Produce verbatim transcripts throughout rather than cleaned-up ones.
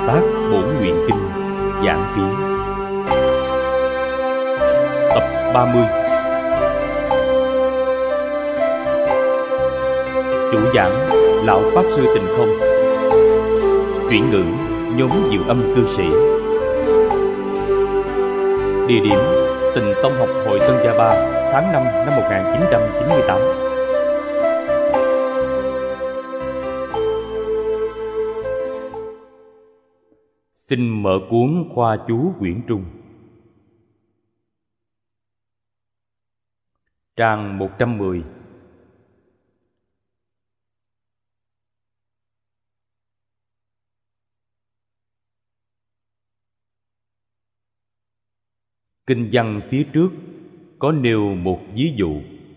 Tát Bổn Nguyện Kinh giảng ký. Tập ba mươi. Chủ giảng Lão Pháp Sư Tịnh Không. Chuyển ngữ nhóm Diệu Âm Cư Sĩ. Địa điểm Tịnh Tông Học Hội Tân Gia Ba, tháng năm năm một nghìn chín trăm chín mươi tám. Xin mở cuốn Khoa Chú quyển Trung. Trang một trăm mười. Kinh văn phía trước có nêu một ví dụ.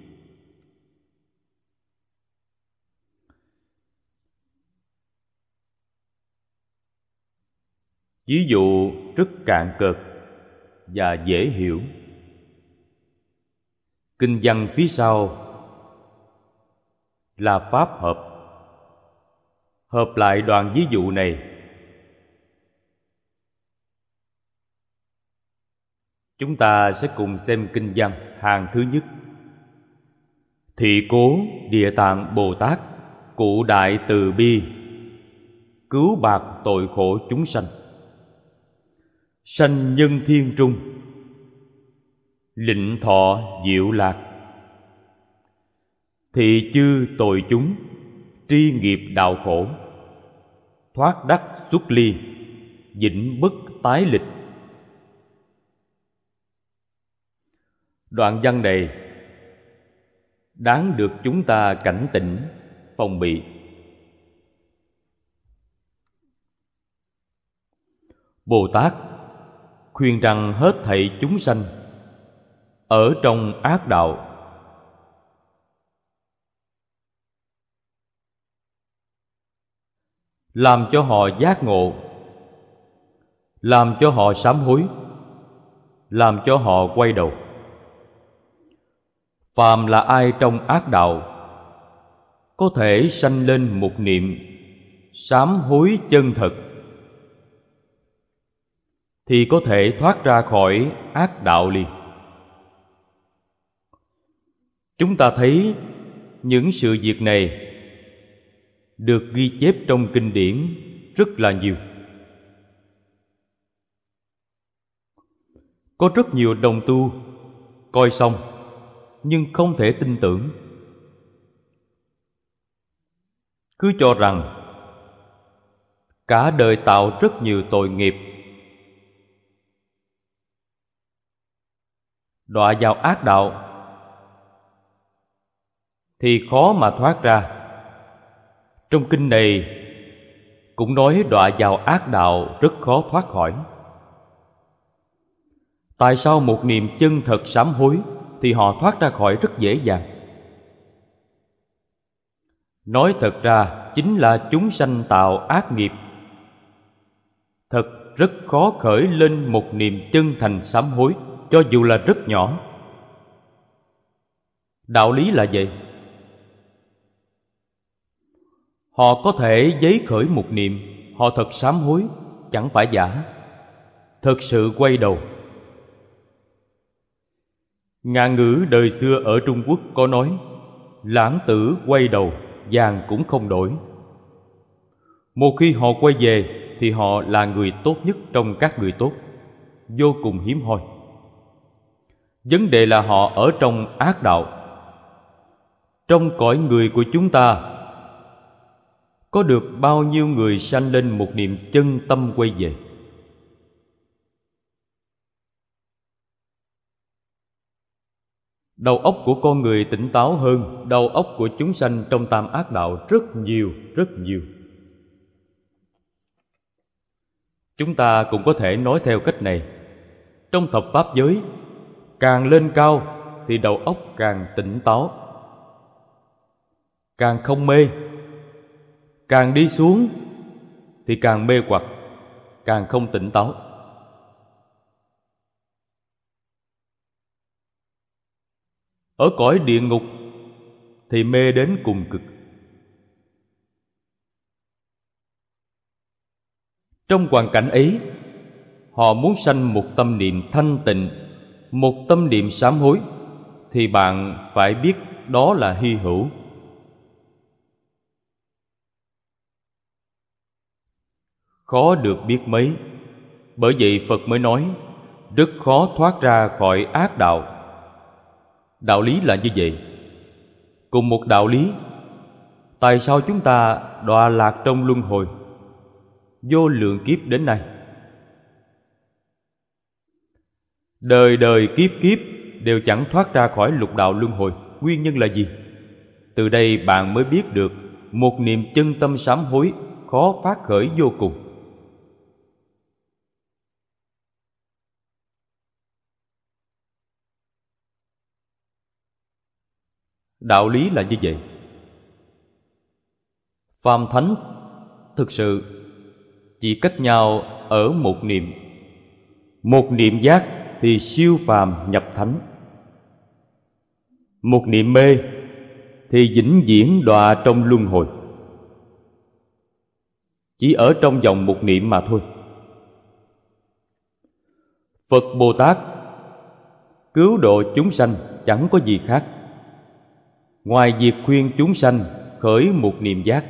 Ví dụ rất cạn cợt và dễ hiểu. Kinh văn phía sau là pháp hợp. Hợp lại đoạn ví dụ này. Chúng ta sẽ cùng xem kinh văn hàng thứ nhất. Thị cố Địa Tạng Bồ Tát, cụ đại từ bi, cứu bạc tội khổ chúng sanh. Sanh nhân thiên trung, lịnh thọ diệu lạc. Thị chư tội chúng, tri nghiệp đạo khổ, thoát đắc xuất ly, vĩnh bất tái lịch. Đoạn văn này đáng được chúng ta cảnh tỉnh, phòng bị. Bồ Tát khuyên rằng hết thảy chúng sanh ở trong ác đạo, làm cho họ giác ngộ, làm cho họ sám hối, làm cho họ quay đầu. Phàm là ai trong ác đạo có thể sanh lên một niệm sám hối chân thật thì có thể thoát ra khỏi ác đạo liền. Chúng ta thấy những sự việc này được ghi chép trong kinh điển rất là nhiều. Có rất nhiều đồng tu coi xong nhưng không thể tin tưởng, cứ cho rằng cả đời tạo rất nhiều tội nghiệp, đọa vào ác đạo thì khó mà thoát ra. Trong kinh này cũng nói đọa vào ác đạo rất khó thoát khỏi. Tại sao một niệm chân thật sám hối thì họ thoát ra khỏi rất dễ dàng? Nói thật ra chính là chúng sanh tạo ác nghiệp, thật rất khó khởi lên một niệm chân thành sám hối, cho dù là rất nhỏ. Đạo lý là vậy. Họ có thể giấy khởi một niệm, họ thật sám hối, chẳng phải giả, thật sự quay đầu. Ngạn ngữ đời xưa ở Trung Quốc có nói, lãng tử quay đầu, vàng cũng không đổi. Một khi họ quay về thì họ là người tốt nhất trong các người tốt, vô cùng hiếm hoi. Vấn đề là họ ở trong ác đạo. Trong cõi người của chúng ta có được bao nhiêu người sanh lên một niệm chân tâm quay về? Đầu óc của con người tỉnh táo hơn đầu óc của chúng sanh trong tam ác đạo rất nhiều, rất nhiều. Chúng ta cũng có thể nói theo cách này. Trong thập pháp giới, càng lên cao thì đầu óc càng tỉnh táo, càng không mê. Càng đi xuống thì càng mê hoặc, càng không tỉnh táo. Ở cõi địa ngục thì mê đến cùng cực. Trong hoàn cảnh ấy, họ muốn sanh một tâm niệm thanh tịnh, một tâm niệm sám hối, thì bạn phải biết đó là hy hữu. Khó được biết mấy. Bởi vậy Phật mới nói rất khó thoát ra khỏi ác đạo. Đạo lý là như vậy. Cùng một đạo lý, tại sao chúng ta đọa lạc trong luân hồi vô lượng kiếp đến nay? Đời đời kiếp kiếp đều chẳng thoát ra khỏi lục đạo luân hồi. Nguyên nhân là gì? Từ đây bạn mới biết được một niềm chân tâm sám hối khó phát khởi vô cùng. Đạo lý là như vậy. Phàm thánh thực sự chỉ cách nhau ở một niệm. Một niệm giác thì siêu phàm nhập thánh. Một niệm mê thì vĩnh viễn đọa trong luân hồi. Chỉ ở trong vòng một niệm mà thôi. Phật Bồ Tát cứu độ chúng sanh chẳng có gì khác ngoài việc khuyên chúng sanh khởi một niệm giác.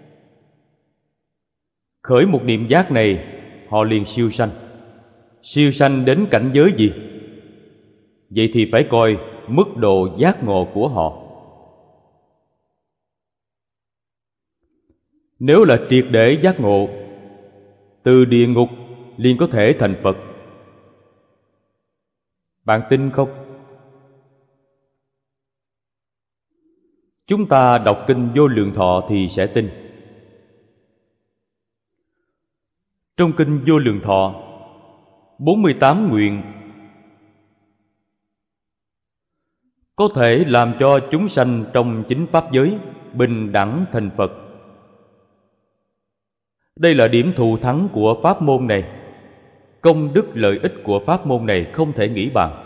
Khởi một niệm giác này, họ liền siêu sanh. Siêu sanh đến cảnh giới gì? Vậy thì phải coi mức độ giác ngộ của họ. Nếu là triệt để giác ngộ, từ địa ngục liền có thể thành Phật. Bạn tin không? Chúng ta đọc kinh Vô Lượng Thọ thì sẽ tin. Trong kinh Vô Lượng Thọ, bốn mươi tám nguyện có thể làm cho chúng sanh trong chính pháp giới bình đẳng thành Phật. Đây là điểm thù thắng của pháp môn này. Công đức lợi ích của pháp môn này không thể nghĩ bàn.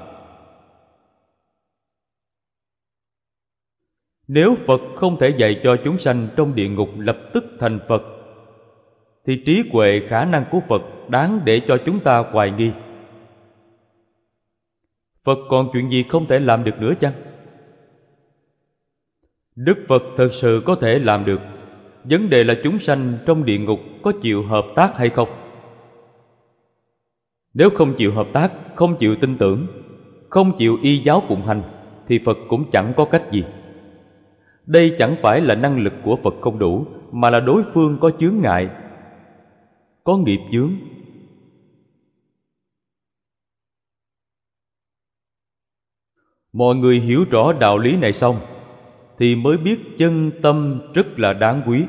Nếu Phật không thể dạy cho chúng sanh trong địa ngục lập tức thành Phật, thì trí huệ khả năng của Phật đáng để cho chúng ta hoài nghi. Phật còn chuyện gì không thể làm được nữa chăng? Đức Phật thật sự có thể làm được. Vấn đề là chúng sanh trong địa ngục có chịu hợp tác hay không? Nếu không chịu hợp tác, không chịu tin tưởng, không chịu y giáo phụng hành, thì Phật cũng chẳng có cách gì. Đây chẳng phải là năng lực của Phật không đủ, mà là đối phương có chướng ngại, có nghiệp chướng. Mọi người hiểu rõ đạo lý này xong thì mới biết chân tâm rất là đáng quý.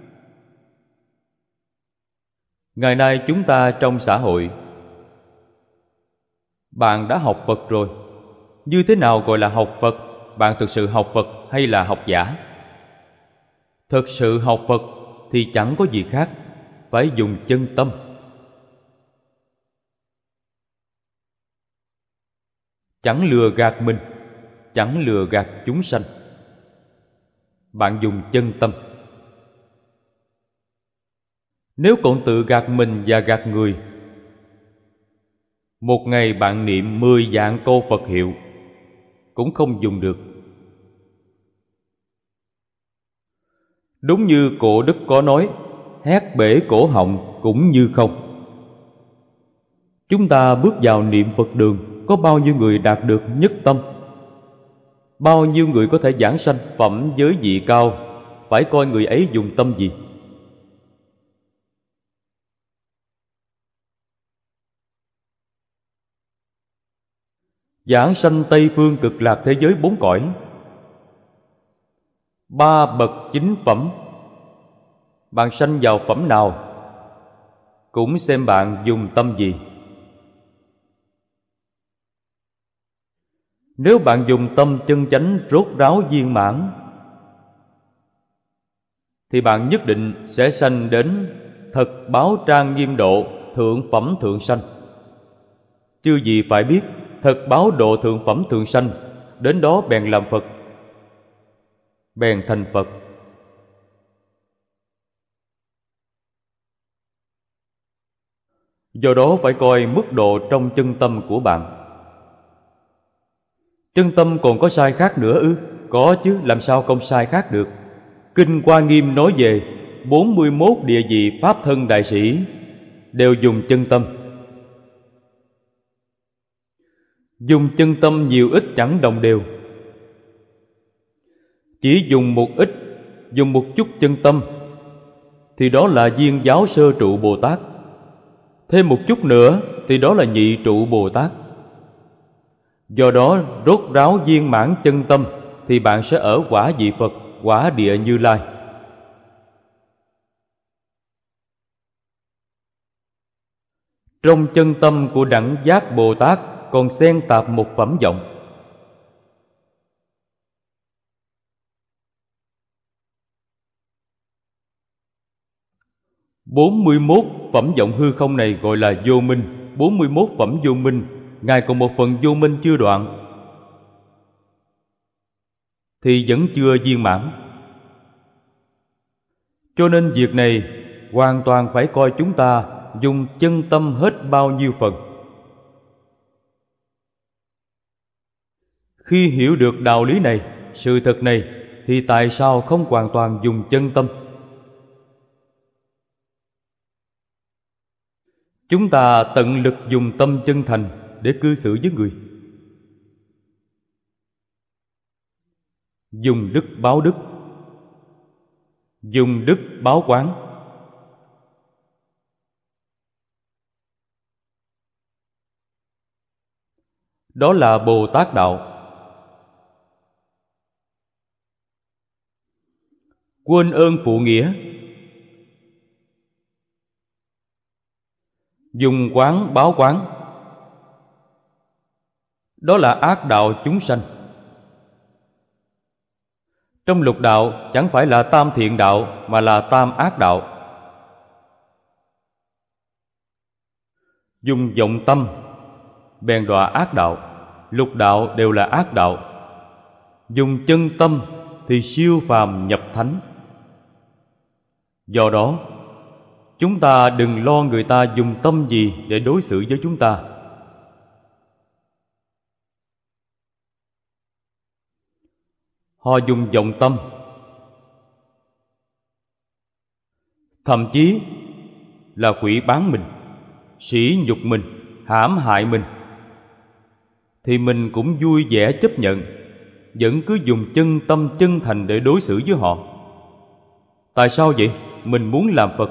Ngày nay chúng ta trong xã hội, bạn đã học Phật rồi. Như thế nào gọi là học Phật? Bạn thực sự học Phật hay là học giả? Thực sự học Phật thì chẳng có gì khác, phải dùng chân tâm. Chẳng lừa gạt mình, chẳng lừa gạt chúng sanh. Bạn dùng chân tâm. Nếu còn tự gạt mình và gạt người, một ngày bạn niệm mười vạn câu Phật hiệu cũng không dùng được. Đúng như Cổ Đức có nói, hét bể cổ họng cũng như không. Chúng ta bước vào niệm Phật đường, có bao nhiêu người đạt được nhất tâm? Bao nhiêu người có thể giảng sanh phẩm giới vị cao? Phải coi người ấy dùng tâm gì. Giảng sanh Tây Phương Cực Lạc thế giới bốn cõi, ba bậc chính phẩm, bạn sanh vào phẩm nào cũng xem bạn dùng tâm gì. Nếu bạn dùng tâm chân chánh rốt ráo viên mãn, thì bạn nhất định sẽ sanh đến thật báo trang nghiêm độ thượng phẩm thượng sanh. Chư gì phải biết, thật báo độ thượng phẩm thượng sanh, đến đó bèn làm Phật, bèn thành Phật. Do đó phải coi mức độ trong chân tâm của bạn. Chân tâm còn có sai khác nữa ư? Có chứ, làm sao không sai khác được. Kinh Hoa Nghiêm nói về bốn mươi mốt địa vị Pháp thân đại sĩ đều dùng chân tâm. Dùng chân tâm nhiều ít chẳng đồng đều. Chỉ dùng một ít, dùng một chút chân tâm thì đó là viên giáo sơ trụ Bồ Tát. Thêm một chút nữa thì đó là nhị trụ Bồ Tát. Do đó rốt ráo viên mãn chân tâm thì bạn sẽ ở quả vị Phật, quả địa Như Lai. Trong chân tâm của đẳng giác Bồ Tát còn xen tạp một phẩm vọng. bốn mươi mốt phẩm vọng hư không này gọi là vô minh. bốn mươi mốt phẩm vô minh, Ngài còn một phần vô minh chưa đoạn thì vẫn chưa viên mãn. Cho nên việc này hoàn toàn phải coi chúng ta dùng chân tâm hết bao nhiêu phần. Khi hiểu được đạo lý này, sự thật này, thì tại sao không hoàn toàn dùng chân tâm? Chúng ta tận lực dùng tâm chân thành để cư xử với người. Dùng đức báo đức, dùng đức báo quán. Đó là Bồ Tát đạo. Quên ơn phụ nghĩa, dùng quán báo quán, đó là ác đạo chúng sanh. Trong lục đạo chẳng phải là tam thiện đạo mà là tam ác đạo. Dùng vọng tâm bèn đọa ác đạo, lục đạo đều là ác đạo. Dùng chân tâm thì siêu phàm nhập thánh. Do đó, chúng ta đừng lo người ta dùng tâm gì để đối xử với chúng ta. Họ dùng vọng tâm, thậm chí là quỷ bán mình, sỉ nhục mình, hãm hại mình, thì mình cũng vui vẻ chấp nhận, vẫn cứ dùng chân tâm chân thành để đối xử với họ. Tại sao vậy? Mình muốn làm Phật,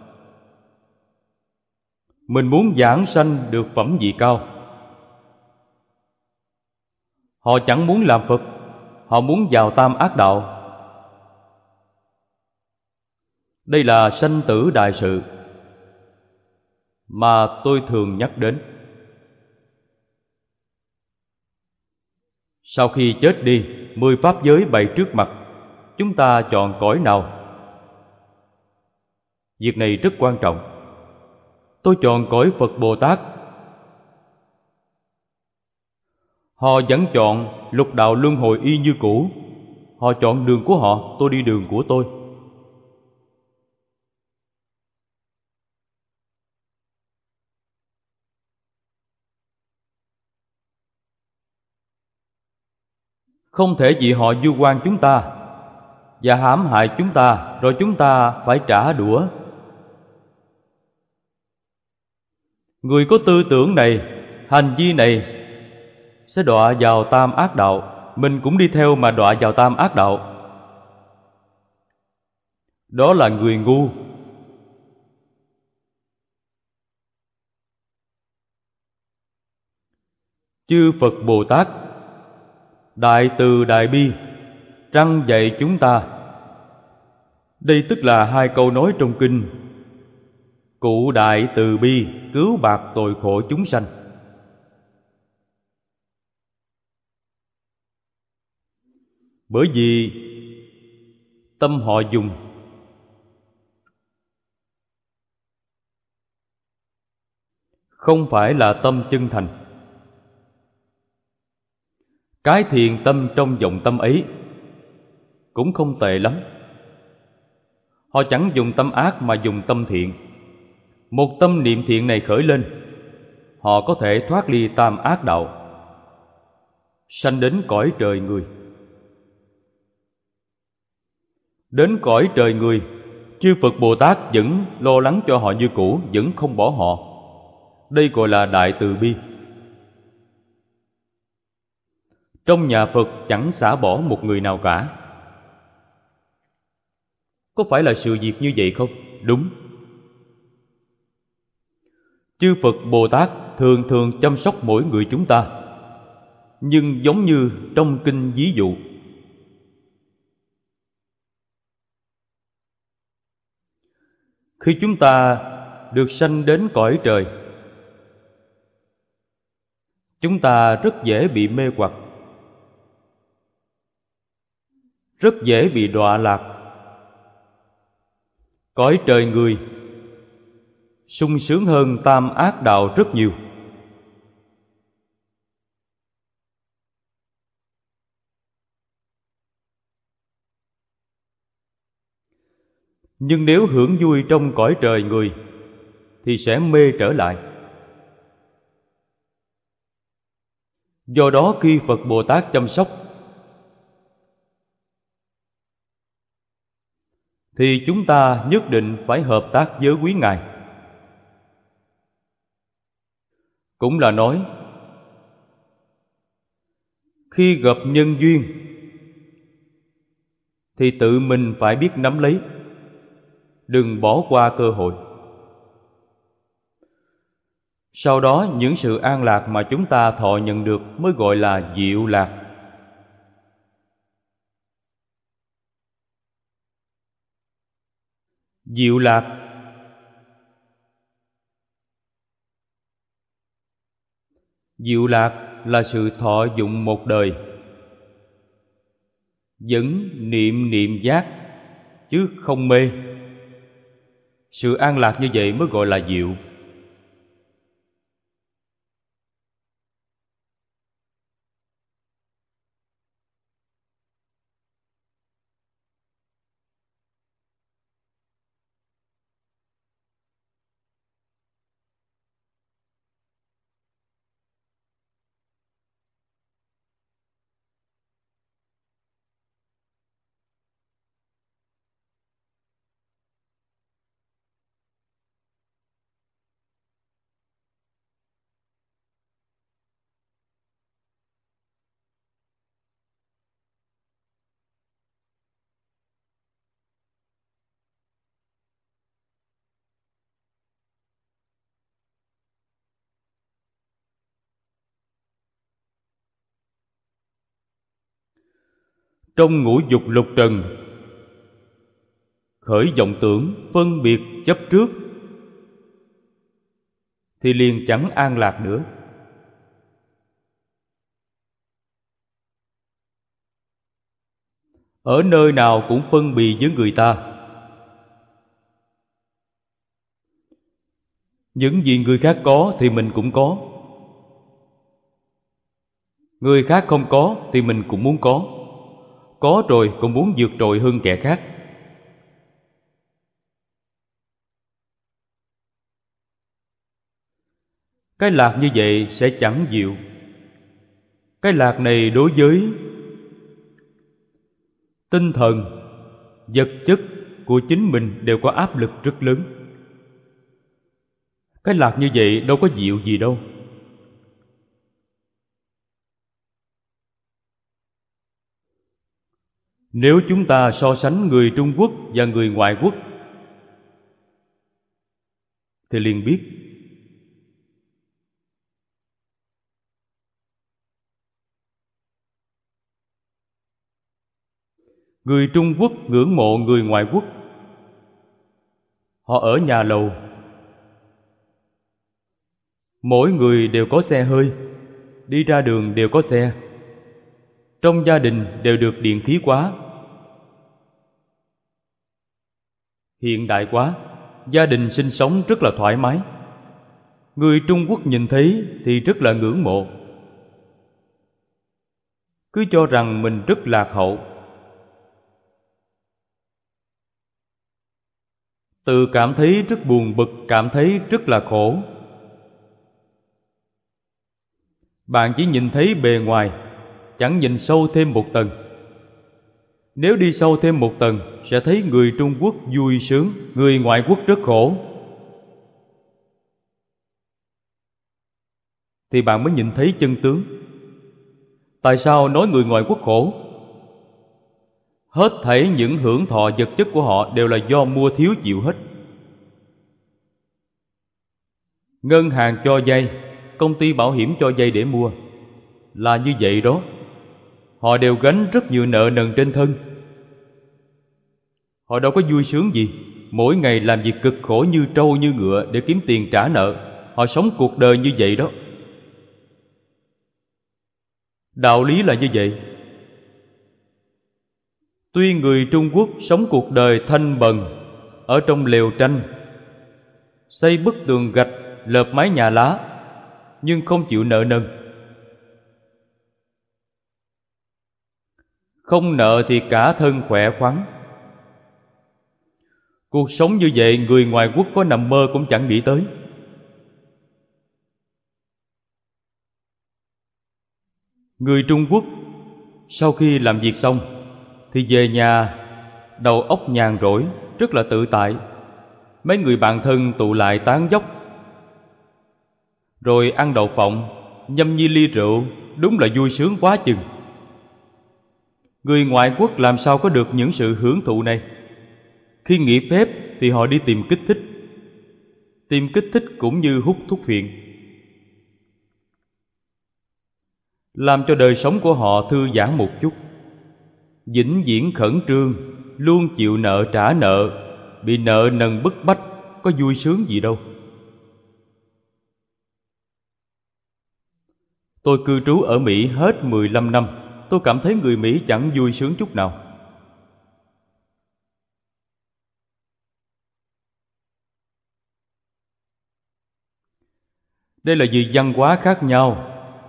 mình muốn giảng sanh được phẩm vị cao. Họ chẳng muốn làm Phật, họ muốn vào tam ác đạo. Đây là sanh tử đại sự mà tôi thường nhắc đến. Sau khi chết đi, mười pháp giới bày trước mặt, chúng ta chọn cõi nào? Việc này rất quan trọng. Tôi chọn cõi Phật Bồ Tát. Họ vẫn chọn lục đạo luân hồi y như cũ. Họ chọn đường của họ, tôi đi đường của tôi. Không thể vì họ vu oan chúng ta và hãm hại chúng ta, rồi chúng ta phải trả đũa. Người có tư tưởng này, hành vi này sẽ đọa vào tam ác đạo. Mình cũng đi theo mà đọa vào tam ác đạo. Đó là người ngu. Chư Phật Bồ Tát đại từ đại bi răn dạy chúng ta. Đây tức là hai câu nói trong kinh: Cụ đại từ bi cứu bạc tội khổ chúng sanh. Bởi vì tâm họ dùng không phải là tâm chân thành. Cái thiện tâm trong vọng tâm ấy cũng không tệ lắm. Họ chẳng dùng tâm ác mà dùng tâm thiện. Một tâm niệm thiện này khởi lên, họ có thể thoát ly tam ác đạo, sanh đến cõi trời người. Đến cõi trời người, chư Phật Bồ Tát vẫn lo lắng cho họ như cũ, vẫn không bỏ họ. Đây gọi là đại từ bi. Trong nhà Phật chẳng xả bỏ một người nào cả. Có phải là sự việc như vậy không? Đúng. Chư Phật Bồ Tát thường thường chăm sóc mỗi người chúng ta, nhưng giống như trong kinh ví dụ, khi chúng ta được sanh đến cõi trời, chúng ta rất dễ bị mê hoặc, rất dễ bị đọa lạc. Cõi trời người sung sướng hơn tam ác đạo rất nhiều. Nhưng nếu hưởng vui trong cõi trời người thì sẽ mê trở lại. Do đó khi Phật Bồ Tát chăm sóc thì chúng ta nhất định phải hợp tác với quý Ngài. Cũng là nói, khi gặp nhân duyên thì tự mình phải biết nắm lấy, đừng bỏ qua cơ hội. Sau đó những sự an lạc mà chúng ta thọ nhận được mới gọi là diệu lạc. Diệu lạc Diệu lạc là sự thọ dụng một đời, vẫn niệm niệm giác chứ không mê. Sự an lạc như vậy mới gọi là diệu. Trong ngũ dục lục trần, khởi vọng tưởng phân biệt chấp trước thì liền chẳng an lạc nữa. Ở nơi nào cũng phân bì với người ta. Những gì người khác có thì mình cũng có, người khác không có thì mình cũng muốn có, có rồi còn muốn vượt trội hơn kẻ khác. Cái lạc như vậy sẽ chẳng diệu. Cái lạc này đối với tinh thần, vật chất của chính mình đều có áp lực rất lớn. Cái lạc như vậy đâu có diệu gì đâu. Nếu chúng ta so sánh người Trung Quốc và người ngoại quốc thì liền biết. Người Trung Quốc ngưỡng mộ người ngoại quốc. Họ ở nhà lầu, mỗi người đều có xe hơi, đi ra đường đều có xe, trong gia đình đều được điện khí hóa, hiện đại quá, gia đình sinh sống rất là thoải mái. Người Trung Quốc nhìn thấy thì rất là ngưỡng mộ, cứ cho rằng mình rất lạc hậu. Tự cảm thấy rất buồn bực, cảm thấy rất là khổ. Bạn chỉ nhìn thấy bề ngoài, chẳng nhìn sâu thêm một tầng. Nếu đi sâu thêm một tầng, sẽ thấy người Trung Quốc vui sướng, người ngoại quốc rất khổ. Thì bạn mới nhìn thấy chân tướng. Tại sao nói người ngoại quốc khổ? Hết thảy những hưởng thọ vật chất của họ đều là do mua thiếu chịu hết. Ngân hàng cho vay, công ty bảo hiểm cho vay để mua, là như vậy đó. Họ đều gánh rất nhiều nợ nần trên thân. Họ đâu có vui sướng gì. Mỗi ngày làm việc cực khổ như trâu như ngựa để kiếm tiền trả nợ. Họ sống cuộc đời như vậy đó. Đạo lý là như vậy. Tuy người Trung Quốc sống cuộc đời thanh bần, ở trong lều tranh, xây bức tường gạch, lợp mái nhà lá, nhưng không chịu nợ nần. Không nợ thì cả thân khỏe khoắn. Cuộc sống như vậy, người ngoại quốc có nằm mơ cũng chẳng nghĩ tới. Người Trung Quốc sau khi làm việc xong thì về nhà đầu óc nhàn rỗi, rất là tự tại. Mấy người bạn thân tụ lại tán dóc, rồi ăn đậu phộng, nhâm nhi ly rượu, đúng là vui sướng quá chừng. Người ngoại quốc làm sao có được những sự hưởng thụ này? Khi nghỉ phép thì họ đi tìm kích thích. Tìm kích thích cũng như hút thuốc phiện, làm cho đời sống của họ thư giãn một chút. Vĩnh viễn khẩn trương, luôn chịu nợ trả nợ, bị nợ nần bức bách, có vui sướng gì đâu. Tôi cư trú ở Mỹ hết mười lăm năm, tôi cảm thấy người Mỹ chẳng vui sướng chút nào. Đây là vì văn hóa khác nhau.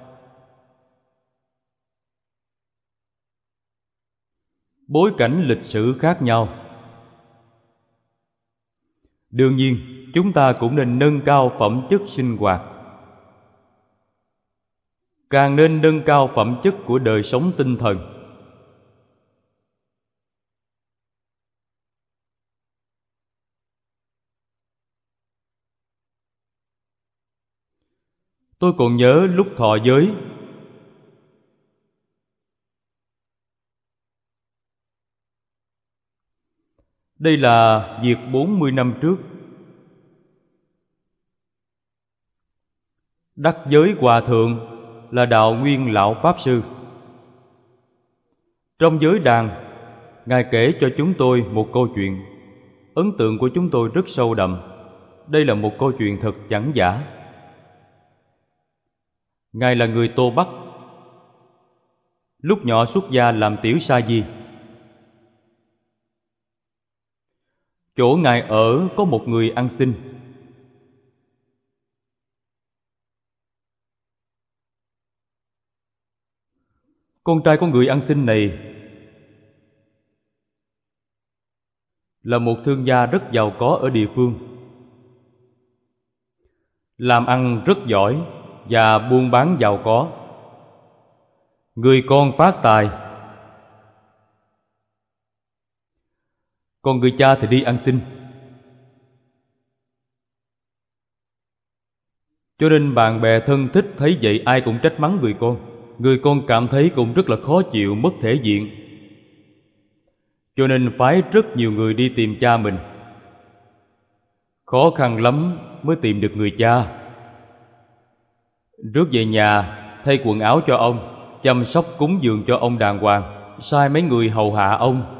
Bối cảnh lịch sử khác nhau. Đương nhiên, chúng ta cũng nên nâng cao phẩm chất sinh hoạt. Càng nên nâng cao phẩm chất của đời sống tinh thần. Tôi còn nhớ lúc thọ giới, đây là việc bốn mươi năm trước, đắc giới hòa thượng là Đạo Nguyên Lão Pháp Sư. Trong giới đàn, Ngài kể cho chúng tôi một câu chuyện. Ấn tượng của chúng tôi rất sâu đậm. Đây là một câu chuyện thật chẳng giả. Ngài là người Tô Bắc. Lúc nhỏ xuất gia làm tiểu sa di. Chỗ Ngài ở có một người ăn xin. Con trai của người ăn xin này là một thương gia rất giàu có ở địa phương, làm ăn rất giỏi và buôn bán giàu có. Người con phát tài, còn người cha thì đi ăn xin. Cho nên bạn bè thân thích thấy vậy ai cũng trách mắng người con. Người con cảm thấy cũng rất là khó chịu, mất thể diện. Cho nên phái rất nhiều người đi tìm cha mình. Khó khăn lắm mới tìm được người cha. Rước về nhà, thay quần áo cho ông, chăm sóc cúng dường cho ông đàng hoàng, sai mấy người hầu hạ ông,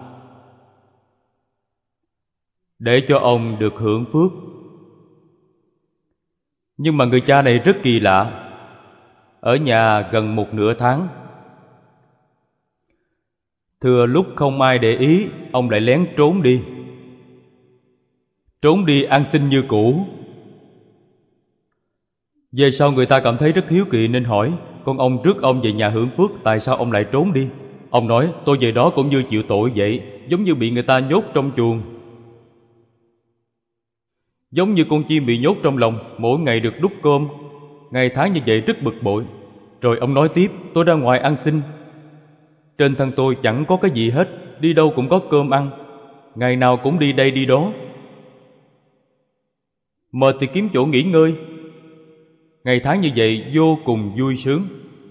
để cho ông được hưởng phước. Nhưng mà người cha này rất kỳ lạ. Ở nhà gần một nửa tháng, thừa lúc không ai để ý, ông lại lén trốn đi. Trốn đi ăn xin như cũ. Về sau người ta cảm thấy rất hiếu kỳ nên hỏi: con ông rước ông về nhà hưởng phước, tại sao ông lại trốn đi? Ông nói: tôi về đó cũng như chịu tội vậy, giống như bị người ta nhốt trong chuồng. Giống như con chim bị nhốt trong lòng, mỗi ngày được đút cơm, ngày tháng như vậy rất bực bội. Rồi ông nói tiếp, tôi ra ngoài ăn xin. Trên thân tôi chẳng có cái gì hết, đi đâu cũng có cơm ăn, ngày nào cũng đi đây đi đó. Mệt thì kiếm chỗ nghỉ ngơi. Ngày tháng như vậy vô cùng vui sướng.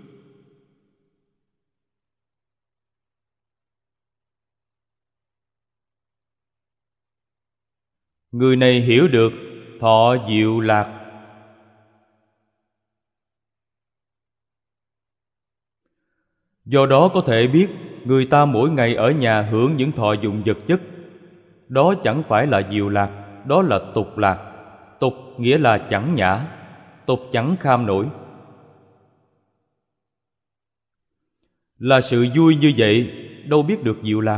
Người này hiểu được thọ diệu lạc. Do đó có thể biết người ta mỗi ngày ở nhà hưởng những thọ dụng vật chất, đó chẳng phải là diệu lạc, đó là tục lạc. Tục nghĩa là chẳng nhã, tục chẳng kham nổi. Là sự vui như vậy, đâu biết được diệu lạc.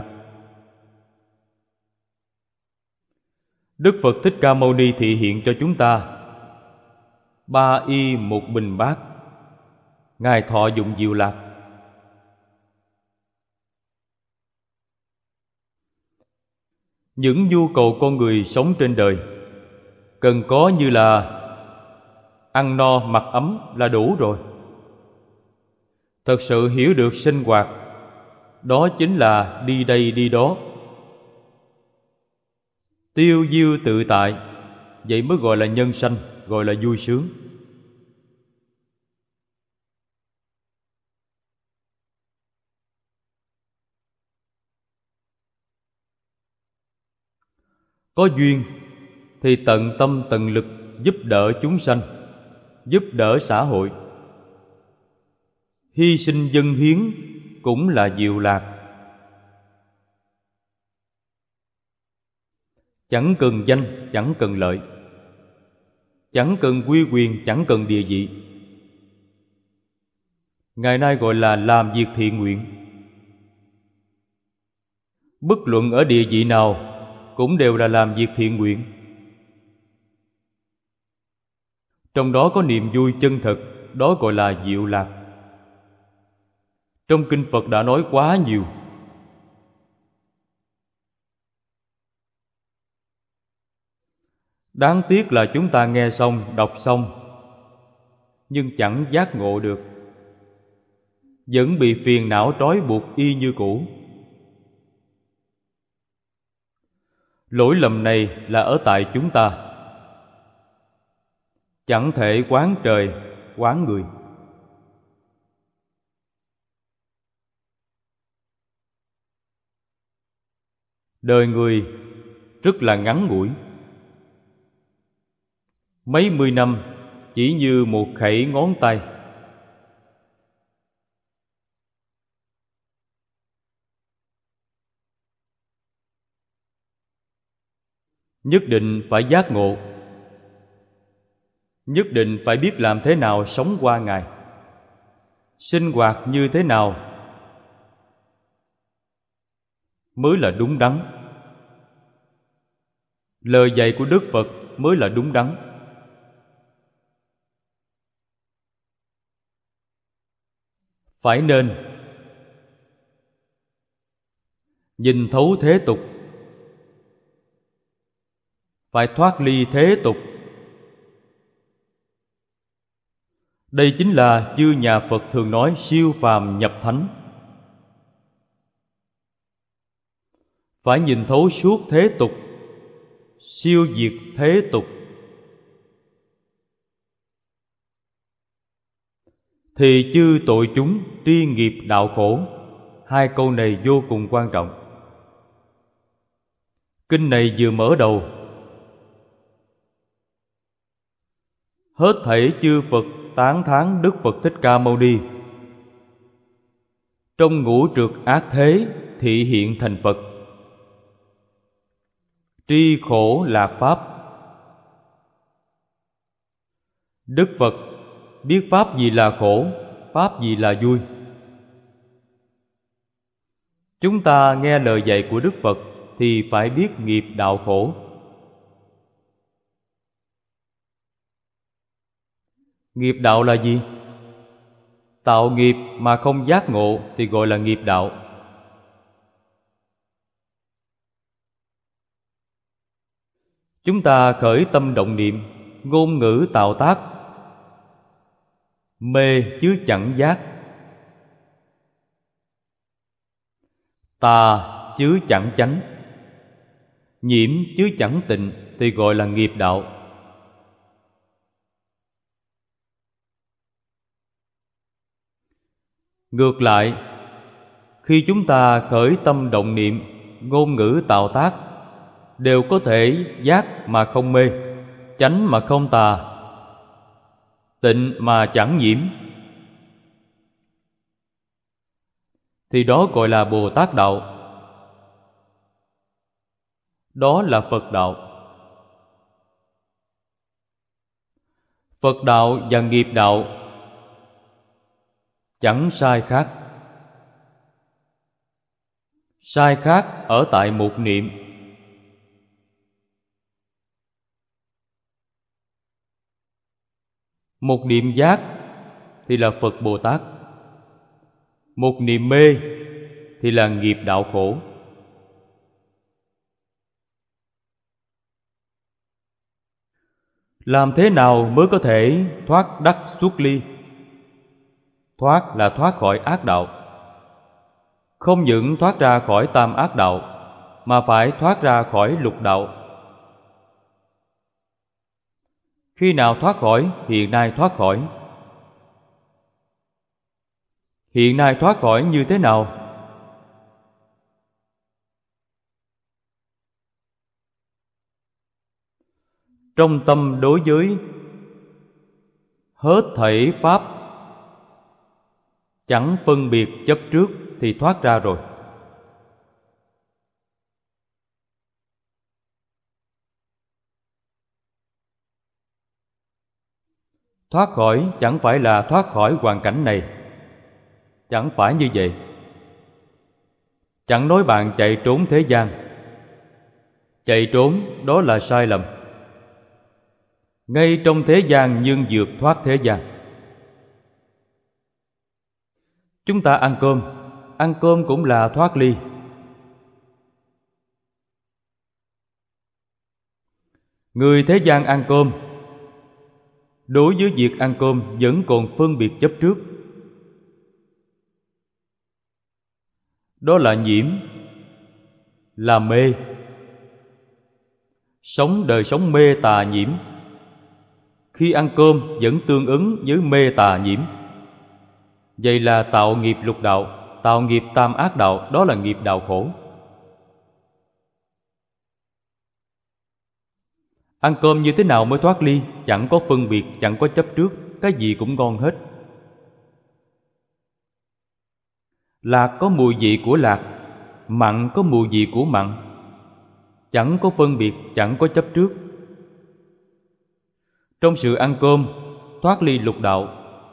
Đức Phật Thích Ca Mâu Ni thị hiện cho chúng ta ba y một bình bát, Ngài thọ dụng diệu lạc. Những nhu cầu con người sống trên đời cần có như là ăn no mặc ấm là đủ rồi. Thật sự hiểu được sinh hoạt, đó chính là đi đây đi đó, tiêu diêu tự tại, vậy mới gọi là nhân sanh, gọi là vui sướng. Có duyên thì tận tâm tận lực giúp đỡ chúng sanh, giúp đỡ xã hội. Hy sinh dâng hiến cũng là diệu lạc. Chẳng cần danh, chẳng cần lợi, chẳng cần quy quyền, chẳng cần địa vị. Ngày nay gọi là làm việc thiện nguyện. Bất luận ở địa vị nào cũng đều là làm việc thiện nguyện. Trong đó có niềm vui chân thật, đó gọi là diệu lạc. Trong kinh Phật đã nói quá nhiều. Đáng tiếc là chúng ta nghe xong, đọc xong, nhưng chẳng giác ngộ được, vẫn bị phiền não trói buộc y như cũ. Lỗi lầm này là ở tại chúng ta, chẳng thể oán trời, oán người. Đời người rất là ngắn ngủi. Mấy mươi năm chỉ như một khẩy ngón tay. Nhất định phải giác ngộ, nhất định phải biết làm thế nào sống qua ngày, sinh hoạt như thế nào mới là đúng đắn. Lời dạy của Đức Phật mới là đúng đắn. Phải nên nhìn thấu thế tục, phải thoát ly thế tục. Đây chính là chư nhà Phật thường nói siêu phàm nhập thánh. Phải nhìn thấu suốt thế tục, siêu diệt thế tục, thì chư tội chúng tri nghiệp đạo khổ. Hai câu này vô cùng quan trọng. Kinh này vừa mở đầu, hết thảy chư Phật tán thán Đức Phật Thích Ca Mâu Ni. Trong ngũ trược ác thế thị hiện thành Phật, tri khổ lạc pháp. Đức Phật biết pháp gì là khổ, pháp gì là vui. Chúng ta nghe lời dạy của Đức Phật thì phải biết nghiệp đạo khổ. Nghiệp đạo là gì? Tạo nghiệp mà không giác ngộ thì gọi là nghiệp đạo. Chúng ta khởi tâm động niệm, ngôn ngữ tạo tác, mê chứ chẳng giác, tà chứ chẳng chánh, nhiễm chứ chẳng tịnh thì gọi là nghiệp đạo. Ngược lại, khi chúng ta khởi tâm động niệm, ngôn ngữ tạo tác đều có thể giác mà không mê, chánh mà không tà, tịnh mà chẳng nhiễm, thì đó gọi là Bồ Tát đạo. Đó là Phật đạo. Phật đạo và nghiệp đạo chẳng sai khác. Sai khác ở tại một niệm. Một niệm giác thì là Phật Bồ Tát, một niệm mê thì là nghiệp đạo khổ. Làm thế nào mới có thể thoát đắc xuất ly? Thoát là thoát khỏi ác đạo. Không những thoát ra khỏi tam ác đạo, mà phải thoát ra khỏi lục đạo. Khi nào thoát khỏi? Hiện nay thoát khỏi. Hiện nay thoát khỏi như thế nào? Trong tâm đối với hết thảy pháp chẳng phân biệt chấp trước thì thoát ra rồi. Thoát khỏi chẳng phải là thoát khỏi hoàn cảnh này. Chẳng phải như vậy. Chẳng nói bạn chạy trốn thế gian. Chạy trốn đó là sai lầm. Ngay trong thế gian nhưng vượt thoát thế gian. Chúng ta ăn cơm, ăn cơm cũng là thoát ly. Người thế gian ăn cơm, đối với việc ăn cơm vẫn còn phân biệt chấp trước. Đó là nhiễm, là mê. Sống đời sống mê tà nhiễm. Khi ăn cơm vẫn tương ứng với mê tà nhiễm. Vậy là tạo nghiệp lục đạo, tạo nghiệp tam ác đạo, đó là nghiệp đạo khổ. Ăn cơm như thế nào mới thoát ly? Chẳng có phân biệt, chẳng có chấp trước, cái gì cũng ngon hết. Lạc có mùi vị của lạc, mặn có mùi vị của mặn. Chẳng có phân biệt, chẳng có chấp trước. Trong sự ăn cơm, thoát ly lục đạo.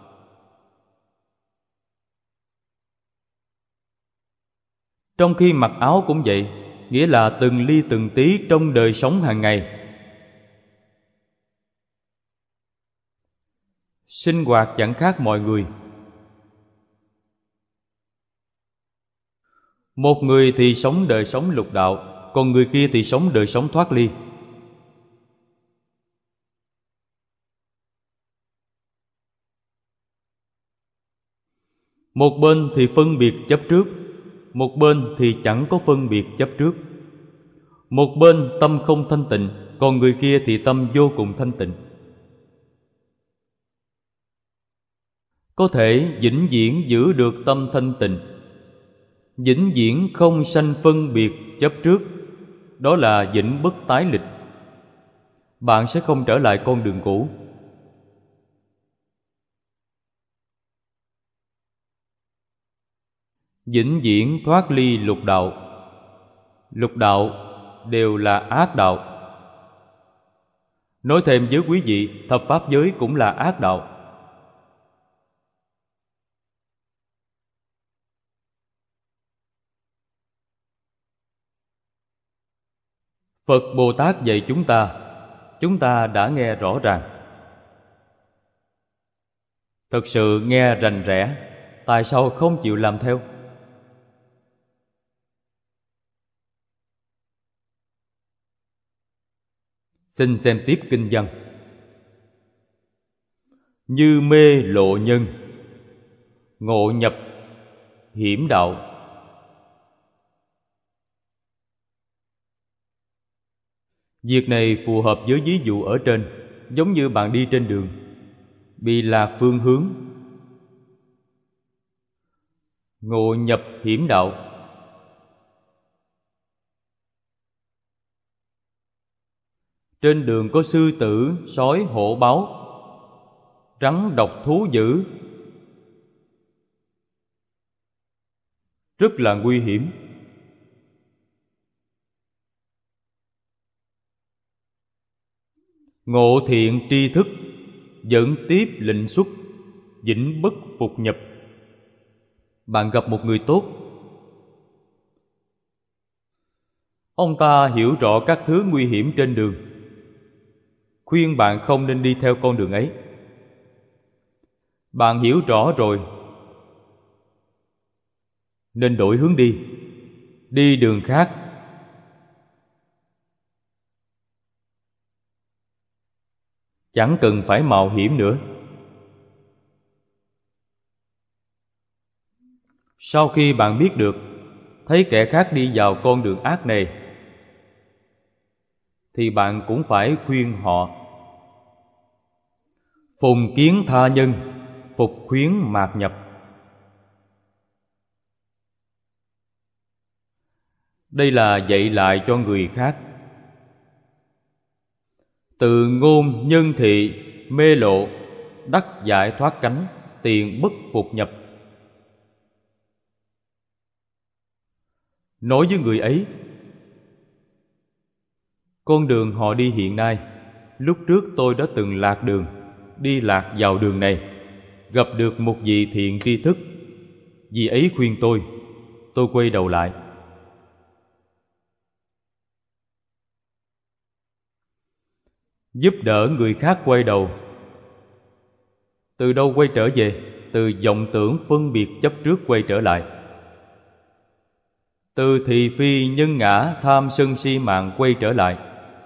Trong khi mặc áo cũng vậy, nghĩa là từng ly từng tí trong đời sống hàng ngày. Sinh hoạt chẳng khác mọi người. Một người thì sống đời sống lục đạo, còn người kia thì sống đời sống thoát ly. Một bên thì phân biệt chấp trước, một bên thì chẳng có phân biệt chấp trước. Một bên tâm không thanh tịnh, còn người kia thì tâm vô cùng thanh tịnh. Có thể vĩnh viễn giữ được tâm thanh tịnh, vĩnh viễn không sanh phân biệt chấp trước, đó là vĩnh bất tái lịch. Bạn sẽ không trở lại con đường cũ. Vĩnh viễn thoát ly lục đạo. Lục đạo đều là ác đạo. Nói thêm với quý vị, thập pháp giới cũng là ác đạo. Phật Bồ Tát dạy chúng ta, chúng ta đã nghe rõ ràng. Thật sự nghe rành rẽ, tại sao không chịu làm theo? Xin xem tiếp kinh văn. Như mê lộ nhân, ngộ nhập hiểm đạo. Việc này phù hợp với ví dụ ở trên, giống như bạn đi trên đường, bị lạc phương hướng, ngộ nhập hiểm đạo. Trên đường có sư tử, sói, hổ báo, rắn độc thú dữ, rất là nguy hiểm. Ngộ thiện tri thức, dẫn tiếp lệnh xuất, vĩnh bất phục nhập. Bạn gặp một người tốt, ông ta hiểu rõ các thứ nguy hiểm trên đường, khuyên bạn không nên đi theo con đường ấy. Bạn hiểu rõ rồi, nên đổi hướng đi, đi đường khác. Chẳng cần phải mạo hiểm nữa. Sau khi bạn biết được, thấy kẻ khác đi vào con đường ác này, thì bạn cũng phải khuyên họ. Phùng kiến tha nhân, phục khuyến mạt nhập. Đây là dạy lại cho người khác. Từ ngôn nhân thị, mê lộ, đắc giải thoát cánh, tiền bất phục nhập. Nói với người ấy, con đường họ đi hiện nay, lúc trước tôi đã từng lạc đường, đi lạc vào đường này, gặp được một vị thiện tri thức. Vị ấy khuyên tôi, tôi quay đầu lại. Giúp đỡ người khác quay đầu. Từ đâu quay trở về? Từ vọng tưởng phân biệt chấp trước quay trở lại. Từ thị phi nhân ngã tham sân si mạng quay trở lại.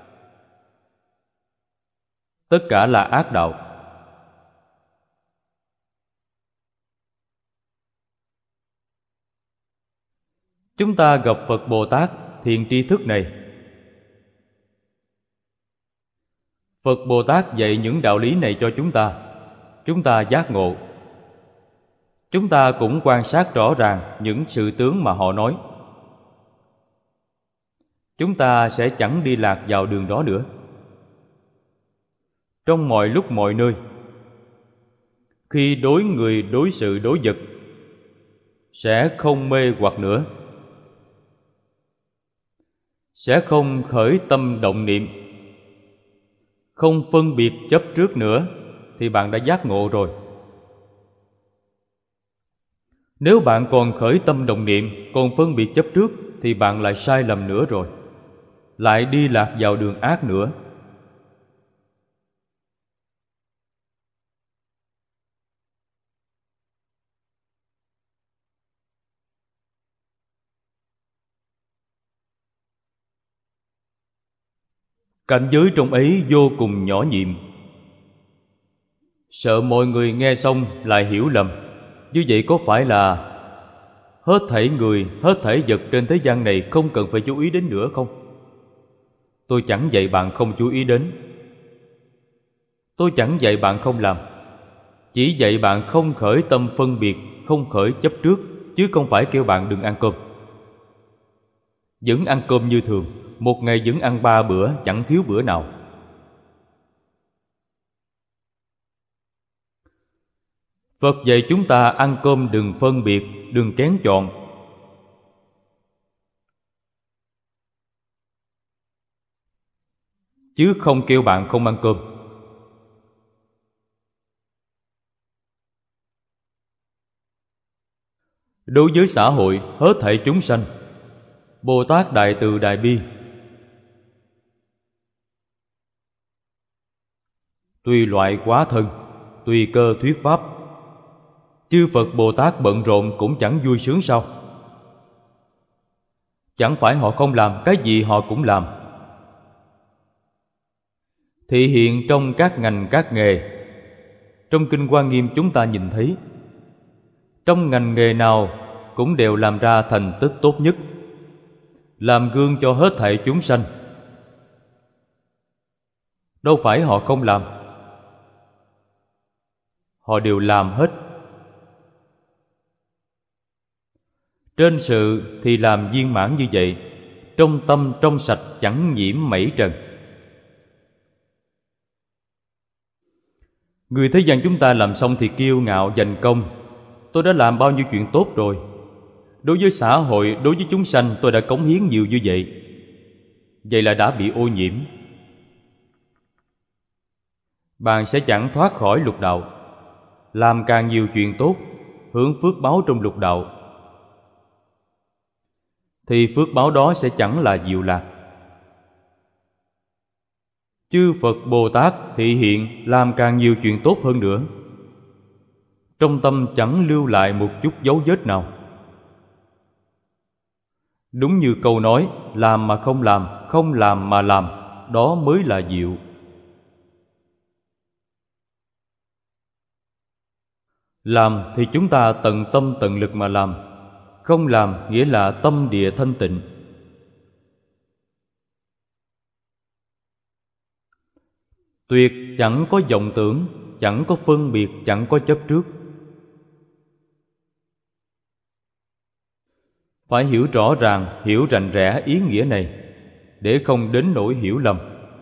Tất cả là ác đạo. Chúng ta gặp Phật Bồ Tát thiện tri thức này. Phật Bồ Tát dạy những đạo lý này cho chúng ta. Chúng ta giác ngộ. Chúng ta cũng quan sát rõ ràng những sự tướng mà họ nói. Chúng ta sẽ chẳng đi lạc vào đường đó nữa. Trong mọi lúc mọi nơi, khi đối người đối sự đối vật, sẽ không mê hoặc nữa, sẽ không khởi tâm động niệm, không phân biệt chấp trước nữa, thì bạn đã giác ngộ rồi. Nếu bạn còn khởi tâm động niệm, còn phân biệt chấp trước, thì bạn lại sai lầm nữa rồi, lại đi lạc vào đường ác nữa. Cảnh giới trong ấy vô cùng nhỏ nhiệm, sợ mọi người nghe xong lại hiểu lầm. Như vậy có phải là hết thảy người, hết thảy vật trên thế gian này không cần phải chú ý đến nữa không? Tôi chẳng dạy bạn không chú ý đến. Tôi chẳng dạy bạn không làm. Chỉ dạy bạn không khởi tâm phân biệt, không khởi chấp trước, chứ không phải kêu bạn đừng ăn cơm. Vẫn ăn cơm như thường, một ngày vẫn ăn ba bữa, chẳng thiếu bữa nào. Phật dạy chúng ta ăn cơm đừng phân biệt, đừng kén chọn. Chứ không kêu bạn không ăn cơm. Đối với xã hội, hết thảy chúng sanh, Bồ Tát Đại Từ Đại Bi, tùy loại quá thân, tùy cơ thuyết pháp. Chư Phật Bồ Tát bận rộn cũng chẳng vui sướng sao? Chẳng phải họ không làm, cái gì họ cũng làm. Thị hiện trong các ngành các nghề. Trong Kinh Hoa Nghiêm chúng ta nhìn thấy, trong ngành nghề nào cũng đều làm ra thành tích tốt nhất, làm gương cho hết thảy chúng sanh. Đâu phải họ không làm, họ đều làm hết. Trên sự thì làm viên mãn như vậy, trong tâm trong sạch chẳng nhiễm mảy trần. Người thế gian chúng ta làm xong thì kiêu ngạo giành công. Tôi đã làm bao nhiêu chuyện tốt rồi. Đối với xã hội, đối với chúng sanh, tôi đã cống hiến nhiều như vậy. Vậy là đã bị ô nhiễm. Bạn sẽ chẳng thoát khỏi lục đạo. Làm càng nhiều chuyện tốt, hưởng phước báo trong lục đạo, thì phước báo đó sẽ chẳng là diệu lạc. Chư Phật Bồ Tát thị hiện làm càng nhiều chuyện tốt hơn nữa, trong tâm chẳng lưu lại một chút dấu vết nào. Đúng như câu nói, làm mà không làm, không làm mà làm, đó mới là diệu. Làm thì chúng ta tận tâm tận lực mà làm, không làm nghĩa là tâm địa thanh tịnh. Tuyệt chẳng có vọng tưởng, chẳng có phân biệt, chẳng có chấp trước. Phải hiểu rõ ràng, hiểu rành rẽ ý nghĩa này, để không đến nỗi hiểu lầm.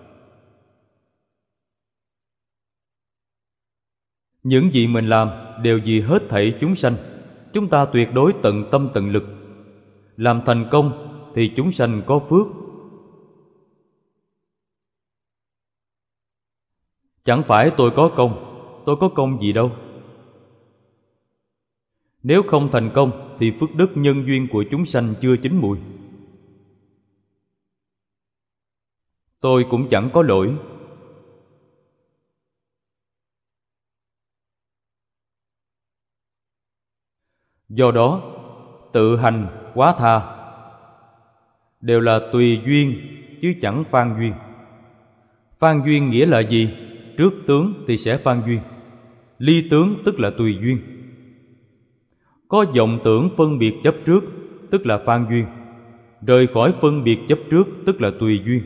Những gì mình làm đều vì hết thảy chúng sanh. Chúng ta tuyệt đối tận tâm tận lực. Làm thành công thì chúng sanh có phước. Chẳng phải tôi có công, tôi có công gì đâu. Nếu không thành công thì phước đức nhân duyên của chúng sanh chưa chín mùi. Tôi cũng chẳng có lỗi. Do đó, tự hành, quá tha đều là tùy duyên chứ chẳng phan duyên. Phan duyên nghĩa là gì? Trước tướng thì sẽ phan duyên, ly tướng tức là tùy duyên. Có vọng tưởng phân biệt chấp trước tức là phan duyên, rời khỏi phân biệt chấp trước tức là tùy duyên.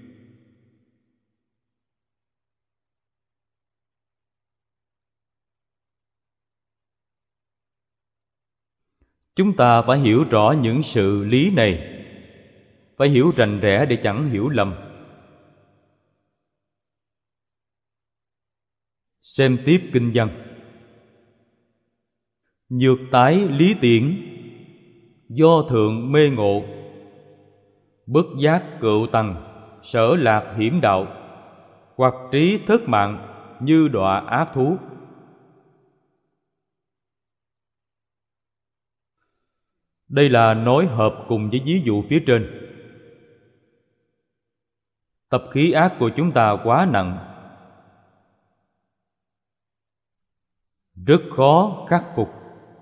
Chúng ta phải hiểu rõ những sự lý này, phải hiểu rành rẽ để chẳng hiểu lầm. Xem tiếp kinh văn. Nhược tái lý tiễn, do thượng mê ngộ, bất giác cựu tầng, sở lạc hiểm đạo, hoặc trí thất mạng, như đọa ác thú. Đây là nói hợp cùng với ví dụ phía trên. Tập khí ác của chúng ta quá nặng, rất khó khắc phục.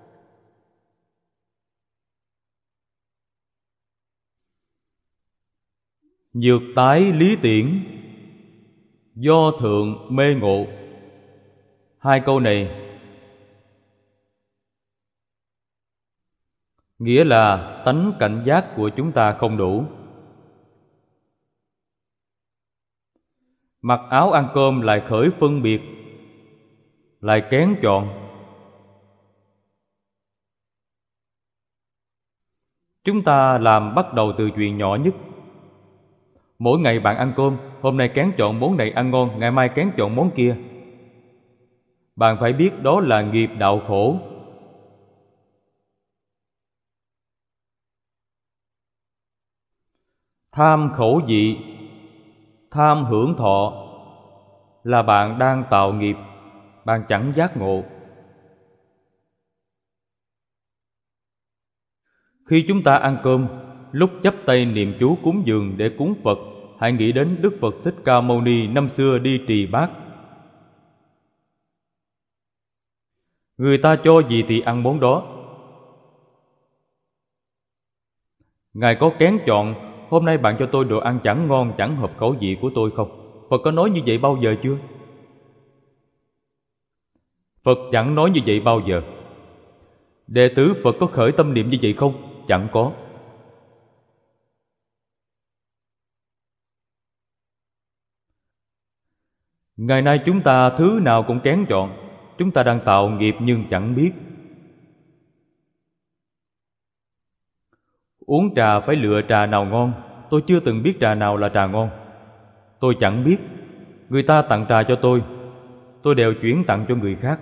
Nhược tái lý tiễn, do thượng mê ngộ. Hai câu này nghĩa là tánh cảnh giác của chúng ta không đủ. Mặc áo ăn cơm lại khởi phân biệt, lại kén chọn. Chúng ta làm bắt đầu từ chuyện nhỏ nhất. Mỗi ngày bạn ăn cơm, hôm nay kén chọn món này ăn ngon, ngày mai kén chọn món kia. Bạn phải biết đó là nghiệp đạo khổ. Tham khẩu vị, tham hưởng thọ là bạn đang tạo nghiệp, bạn chẳng giác ngộ. Khi chúng ta ăn cơm, lúc chắp tay niệm chú cúng dường để cúng Phật, hãy nghĩ đến Đức Phật Thích Ca Mâu Ni năm xưa đi trì bát. Người ta cho gì thì ăn món đó. Ngài có kén chọn, hôm nay bạn cho tôi đồ ăn chẳng ngon, chẳng hợp khẩu vị của tôi không? Phật có nói như vậy bao giờ chưa? Phật chẳng nói như vậy bao giờ. Đệ tử Phật có khởi tâm niệm như vậy không? Chẳng có. Ngày nay chúng ta thứ nào cũng kén chọn. Chúng ta đang tạo nghiệp nhưng chẳng biết. Uống trà phải lựa trà nào ngon. Tôi chưa từng biết trà nào là trà ngon. Tôi chẳng biết. Người ta tặng trà cho tôi, tôi đều chuyển tặng cho người khác.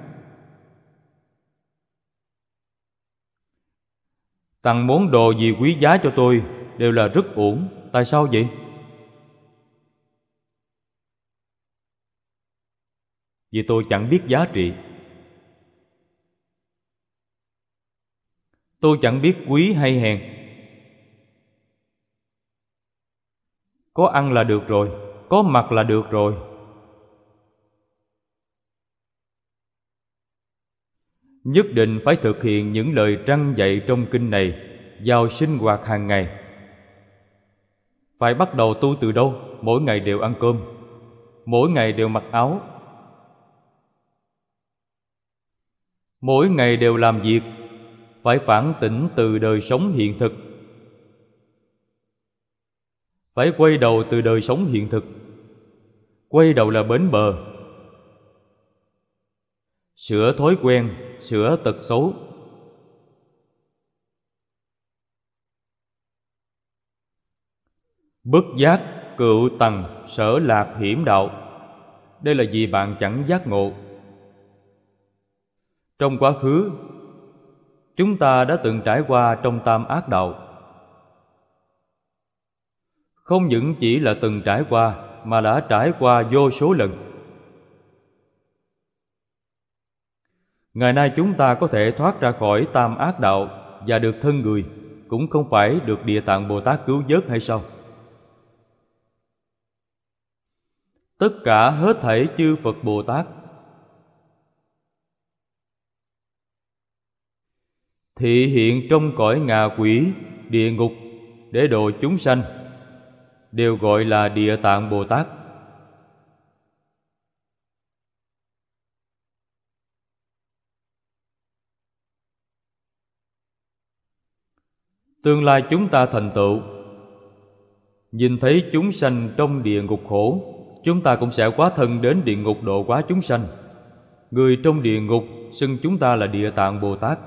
Tặng món đồ gì quý giá cho tôi đều là rất uổng. Tại sao vậy? Vì tôi chẳng biết giá trị. Tôi chẳng biết quý hay hèn. Có ăn là được rồi, có mặc là được rồi. Nhất định phải thực hiện những lời răn dạy trong kinh này vào sinh hoạt hàng ngày. Phải bắt đầu tu từ đâu? Mỗi ngày đều ăn cơm, mỗi ngày đều mặc áo, mỗi ngày đều làm việc. Phải phản tỉnh từ đời sống hiện thực. Phải quay đầu từ đời sống hiện thực. Quay đầu là bến bờ. Sửa thói quen, sửa tật xấu. Bất giác, cựu tầng, sở lạc hiểm đạo. Đây là vì bạn chẳng giác ngộ. Trong quá khứ, chúng ta đã từng trải qua trong tam ác đạo. Không những chỉ là từng trải qua, mà đã trải qua vô số lần. Ngày nay chúng ta có thể thoát ra khỏi tam ác đạo và được thân người, cũng không phải được Địa Tạng Bồ Tát cứu vớt hay sao? Tất cả hết thảy chư Phật Bồ Tát thị hiện trong cõi ngạ quỷ, địa ngục để độ chúng sanh, đều gọi là Địa Tạng Bồ Tát. Tương lai chúng ta thành tựu, nhìn thấy chúng sanh trong địa ngục khổ, chúng ta cũng sẽ hóa thân đến địa ngục độ hóa chúng sanh. Người trong địa ngục xưng chúng ta là Địa Tạng Bồ Tát.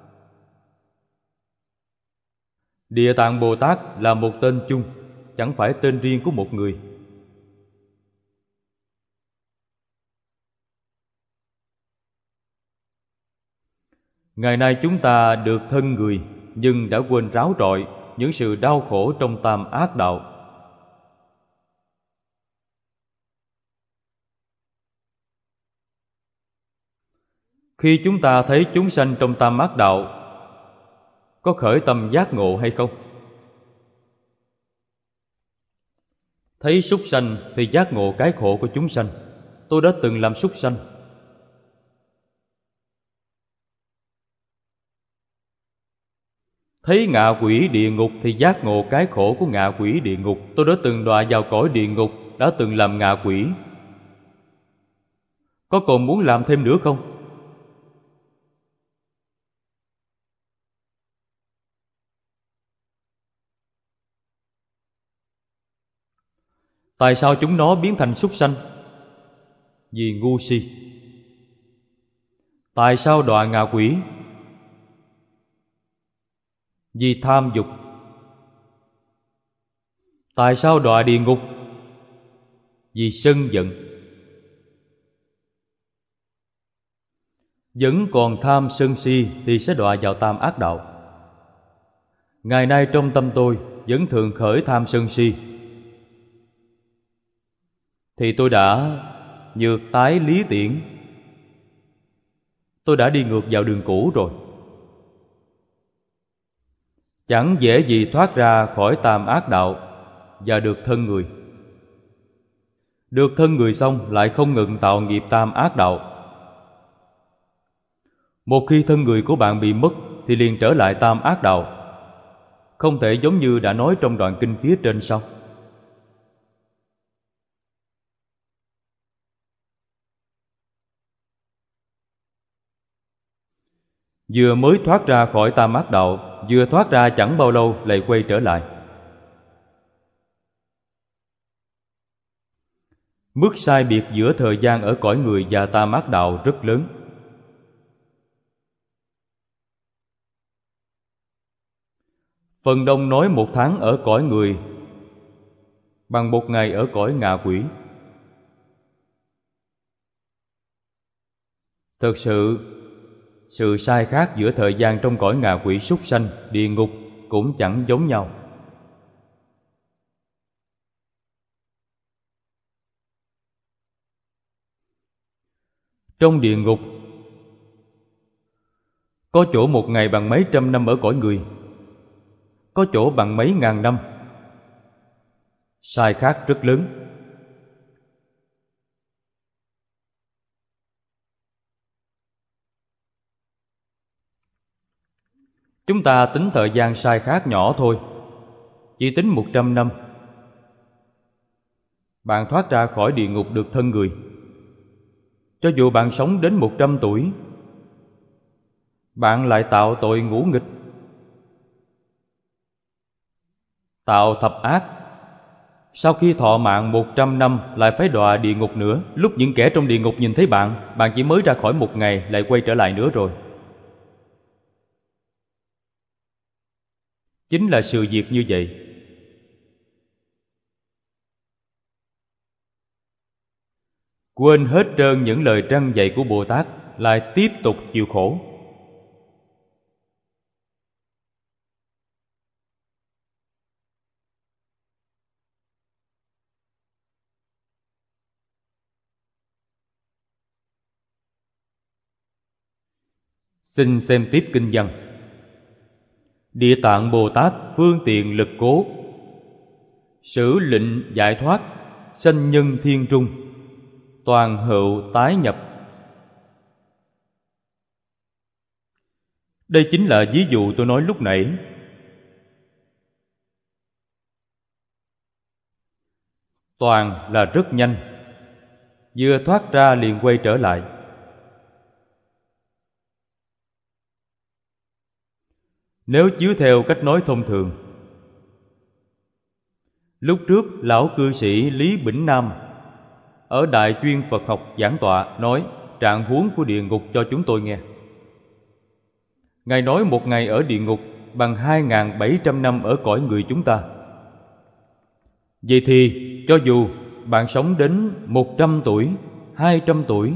Địa Tạng Bồ Tát là một tên chung, chẳng phải tên riêng của một người. Ngày nay chúng ta được thân người, nhưng đã quên ráo rọi những sự đau khổ trong tam ác đạo. Khi chúng ta thấy chúng sanh trong tam ác đạo, có khởi tâm giác ngộ hay không? Thấy súc sanh thì giác ngộ cái khổ của chúng sanh. Tôi đã từng làm súc sanh. Thấy ngạ quỷ địa ngục thì giác ngộ cái khổ của ngạ quỷ địa ngục. Tôi đã từng đọa vào cõi địa ngục, đã từng làm ngạ quỷ. Có còn muốn làm thêm nữa không? Tại sao chúng nó biến thành súc sanh? Vì ngu si. Tại sao đọa ngạ quỷ? Vì tham dục. Tại sao đọa địa ngục? Vì sân giận. Vẫn còn tham sân si thì sẽ đọa vào tam ác đạo. Ngày nay trong tâm tôi vẫn thường khởi tham sân si, thì tôi đã nhược tái lý tiễn. Tôi đã đi ngược vào đường cũ rồi. Chẳng dễ gì thoát ra khỏi tam ác đạo và được thân người. Được thân người xong lại không ngừng tạo nghiệp tam ác đạo. Một khi thân người của bạn bị mất thì liền trở lại tam ác đạo. Không thể giống như đã nói trong đoạn kinh phía trên sau. Vừa mới thoát ra khỏi tam ác đạo, vừa thoát ra chẳng bao lâu lại quay trở lại. Mức sai biệt giữa thời gian ở cõi người và tam ác đạo rất lớn. Phần đông nói một tháng ở cõi người bằng một ngày ở cõi ngạ quỷ. Thực sự, sự sai khác giữa thời gian trong cõi ngạ quỷ, súc sanh, địa ngục cũng chẳng giống nhau. Trong địa ngục, có chỗ một ngày bằng mấy trăm năm ở cõi người, có chỗ bằng mấy ngàn năm. Sai khác rất lớn. Chúng ta tính thời gian sai khác nhỏ thôi, chỉ tính một trăm năm. Bạn thoát ra khỏi địa ngục được thân người. Cho dù bạn sống đến một trăm tuổi, bạn lại tạo tội ngũ nghịch, tạo thập ác. Sau khi thọ mạng một trăm năm lại phải đọa địa ngục nữa. Lúc những kẻ trong địa ngục nhìn thấy bạn, bạn chỉ mới ra khỏi một ngày lại quay trở lại nữa rồi. Chính là sự việc như vậy. Quên hết trơn những lời răn dạy của Bồ Tát, lại tiếp tục chịu khổ. Xin xem tiếp kinh văn. Địa Tạng Bồ Tát phương tiện lực cố, sử lệnh giải thoát, sanh nhân thiên trung, toàn hữu tái nhập. Đây chính là ví dụ tôi nói lúc nãy. Toàn là rất nhanh, vừa thoát ra liền quay trở lại. Nếu chiếu theo cách nói thông thường, lúc trước lão cư sĩ Lý Bỉnh Nam ở Đại Chuyên Phật Học giảng tọa nói trạng huống của địa ngục cho chúng tôi nghe. Ngài nói một ngày ở địa ngục bằng hai nghìn bảy trăm năm ở cõi người chúng ta. Vậy thì cho dù bạn sống đến một trăm tuổi, hai trăm tuổi,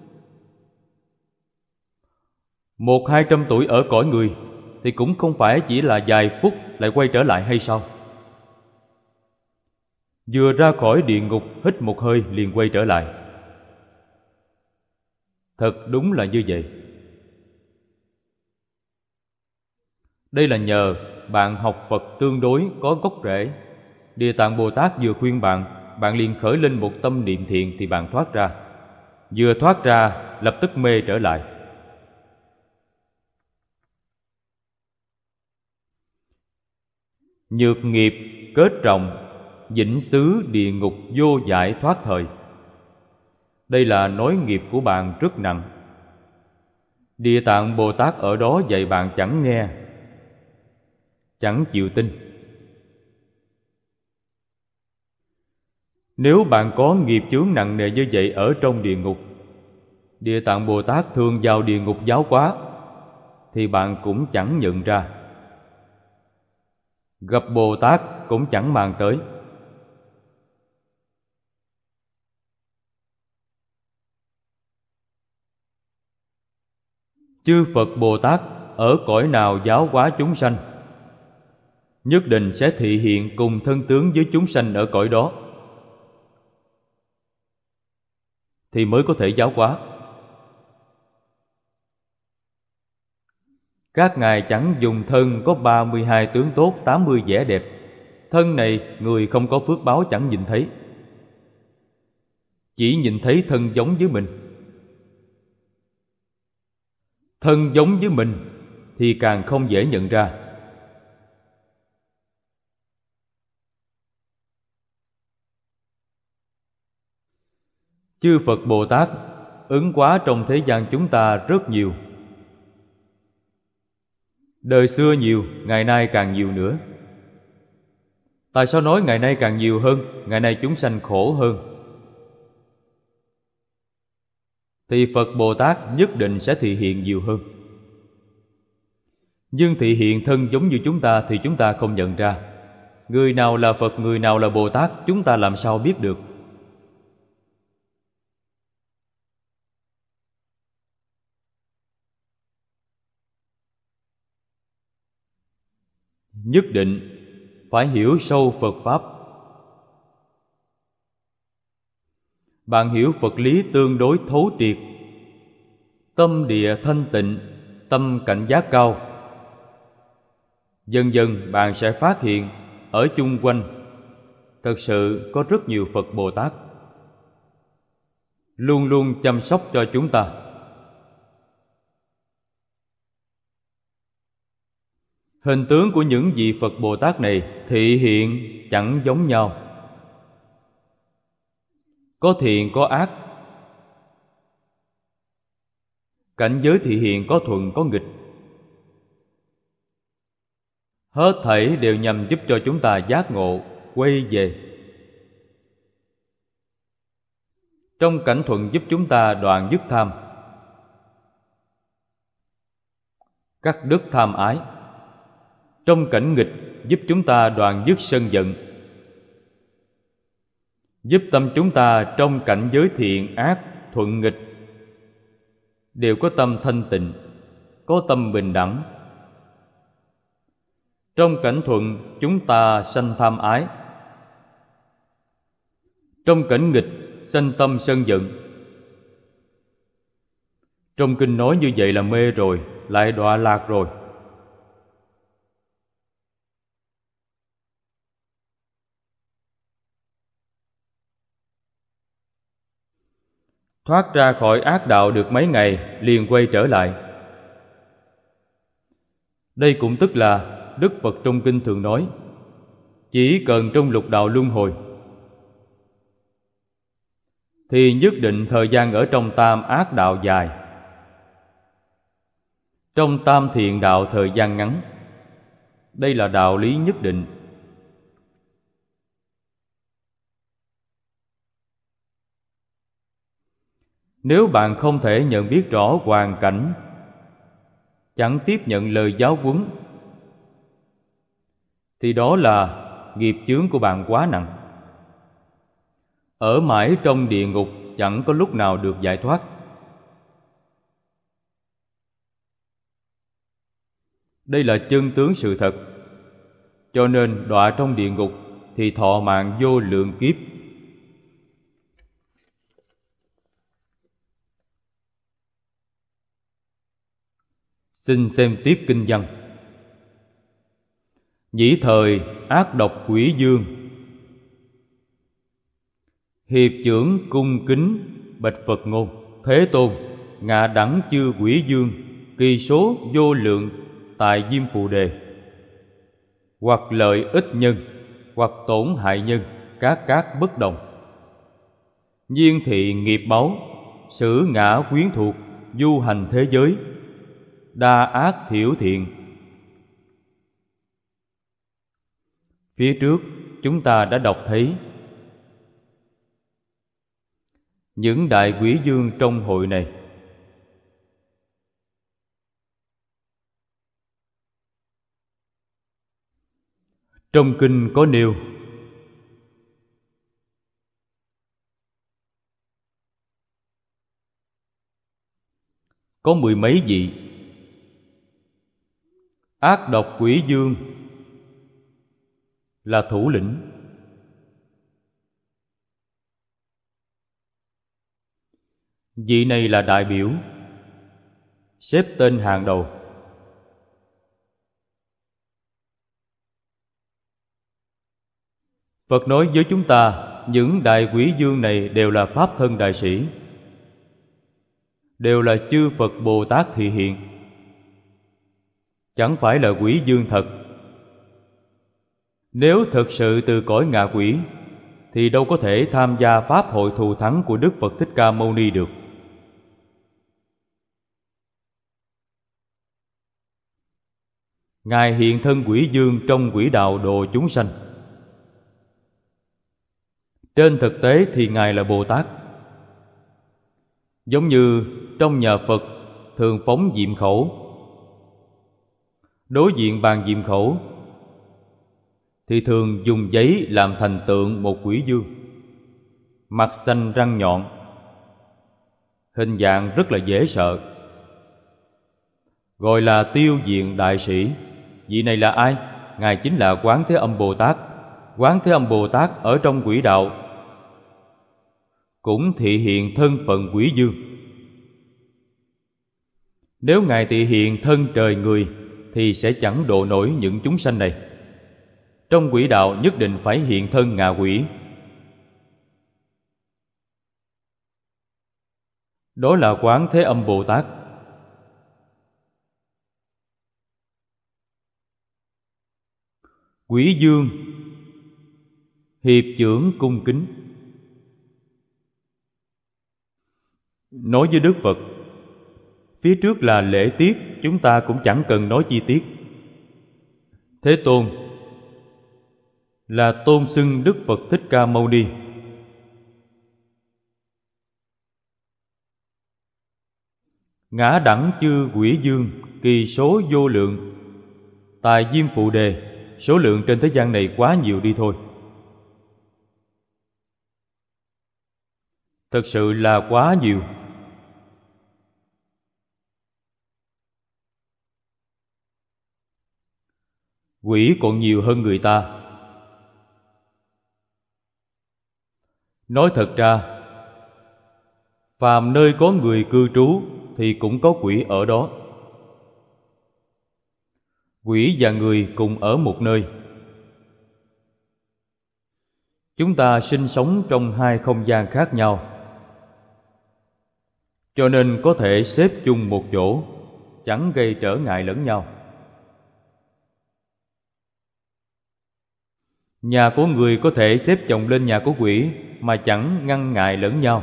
một hai trăm tuổi ở cõi người thì cũng không phải chỉ là vài phút lại quay trở lại hay sao? Vừa ra khỏi địa ngục hít một hơi liền quay trở lại. Thật đúng là như vậy. Đây là nhờ bạn học Phật tương đối có gốc rễ. Địa Tạng Bồ Tát vừa khuyên bạn, bạn liền khởi lên một tâm niệm thiện thì bạn thoát ra. Vừa thoát ra lập tức mê trở lại. Nhược nghiệp kết trọng, vĩnh xứ địa ngục vô giải thoát thời. Đây là nói nghiệp của bạn rất nặng. Địa Tạng Bồ Tát ở đó dạy bạn chẳng nghe, chẳng chịu tin. Nếu bạn có nghiệp chướng nặng nề như vậy ở trong địa ngục, Địa Tạng Bồ Tát thường vào địa ngục giáo hóa, thì bạn cũng chẳng nhận ra. Gặp Bồ Tát cũng chẳng màng tới. Chư Phật Bồ Tát ở cõi nào giáo hóa chúng sanh, nhất định sẽ thị hiện cùng thân tướng với chúng sanh ở cõi đó, thì mới có thể giáo hóa. Các ngài chẳng dùng thân có ba mươi hai tướng tốt, tám mươi vẻ đẹp. Thân này người không có phước báo chẳng nhìn thấy, chỉ nhìn thấy thân giống với mình. Thân giống với mình thì càng không dễ nhận ra. Chư Phật Bồ Tát ứng hóa trong thế gian chúng ta rất nhiều. Đời xưa nhiều, ngày nay càng nhiều nữa. Tại sao nói ngày nay càng nhiều hơn, ngày nay chúng sanh khổ hơn? Thì Phật Bồ Tát nhất định sẽ thị hiện nhiều hơn. Nhưng thị hiện thân giống như chúng ta thì chúng ta không nhận ra. Người nào là Phật, người nào là Bồ Tát, chúng ta làm sao biết được? Nhất định phải hiểu sâu Phật Pháp. Bạn hiểu Phật lý tương đối thấu triệt, tâm địa thanh tịnh, tâm cảnh giác cao. Dần dần bạn sẽ phát hiện ở chung quanh thật sự có rất nhiều Phật Bồ Tát luôn luôn chăm sóc cho chúng ta. Hình tướng của những vị Phật Bồ Tát này thị hiện chẳng giống nhau. Có thiện có ác, cảnh giới thị hiện có thuận có nghịch. Hết thảy đều nhằm giúp cho chúng ta giác ngộ, quay về. Trong cảnh thuận giúp chúng ta đoạn dứt tham, cắt đứt tham ái. Trong cảnh nghịch giúp chúng ta đoạn dứt sân giận, giúp tâm chúng ta trong cảnh giới thiện ác, thuận nghịch đều có tâm thanh tịnh, có tâm bình đẳng. Trong cảnh thuận chúng ta sanh tham ái, trong cảnh nghịch sanh tâm sân giận. Trong kinh nói như vậy là mê rồi, lại đọa lạc rồi. Thoát ra khỏi ác đạo được mấy ngày liền quay trở lại. Đây cũng tức là Đức Phật trong kinh thường nói, chỉ cần trong lục đạo luân hồi thì nhất định thời gian ở trong tam ác đạo dài, trong tam thiện đạo thời gian ngắn. Đây là đạo lý nhất định. Nếu bạn không thể nhận biết rõ hoàn cảnh, chẳng tiếp nhận lời giáo huấn, thì đó là nghiệp chướng của bạn quá nặng. Ở mãi trong địa ngục chẳng có lúc nào được giải thoát. Đây là chân tướng sự thật. Cho nên đọa trong địa ngục thì thọ mạng vô lượng kiếp. Xin xem tiếp kinh văn. Nhĩ thời ác độc quỷ dương, hiệp chưởng cung kính bạch Phật ngôn. Thế Tôn, ngạ đẳng chư quỷ dương, kỳ số vô lượng tại Diêm Phù Đề, hoặc lợi ích nhân, hoặc tổn hại nhân, các các bất đồng. Nhiên thị nghiệp báu, sử ngã quyến thuộc, du hành thế giới, đa ác thiểu thiện. Phía trước chúng ta đã đọc thấy những đại quỷ dương trong hội này. Trong kinh có nêu có mười mấy vị. Ác độc quỷ dương là thủ lĩnh. Vị này là đại biểu, xếp tên hàng đầu. Phật nói với chúng ta, những đại quỷ dương này đều là pháp thân đại sĩ, đều là chư Phật Bồ Tát thị hiện, chẳng phải là quỷ dương thật. Nếu thực sự từ cõi ngạ quỷ thì đâu có thể tham gia pháp hội thù thắng của Đức Phật Thích Ca Mâu Ni được. Ngài hiện thân quỷ dương trong quỷ đạo độ chúng sanh. Trên thực tế thì Ngài là Bồ Tát. Giống như trong nhà Phật thường phóng diệm khẩu, đối diện bàn diệm khẩu thì thường dùng giấy làm thành tượng một quỷ dương, mặt xanh răng nhọn, hình dạng rất là dễ sợ, gọi là Tiêu Diện Đại Sĩ. Vị này là ai? Ngài chính là Quán Thế Âm Bồ Tát. Quán Thế Âm Bồ Tát ở trong quỷ đạo cũng thị hiện thân phận quỷ dương. Nếu Ngài thị hiện thân trời người thì sẽ chẳng độ nổi những chúng sanh này. Trong quỷ đạo nhất định phải hiện thân ngạ quỷ. Đó là Quán Thế Âm Bồ Tát. Quỷ dương hiệp chưởng cung kính. Nói với Đức Phật, phía trước là lễ tiết, chúng ta cũng chẳng cần nói chi tiết. Thế Tôn là tôn xưng Đức Phật Thích Ca Mâu Ni. Ngã đẳng chư quỷ dương, kỳ số vô lượng. Tài diêm phụ đề, số lượng trên thế gian này quá nhiều đi thôi. Thật sự là quá nhiều. Quỷ còn nhiều hơn người ta. Nói thật ra, phàm nơi có người cư trú thì cũng có quỷ ở đó. Quỷ và người cùng ở một nơi. Chúng ta sinh sống trong hai không gian khác nhau, cho nên có thể xếp chung một chỗ, chẳng gây trở ngại lẫn nhau. Nhà của người có thể xếp chồng lên nhà của quỷ mà chẳng ngăn ngại lẫn nhau.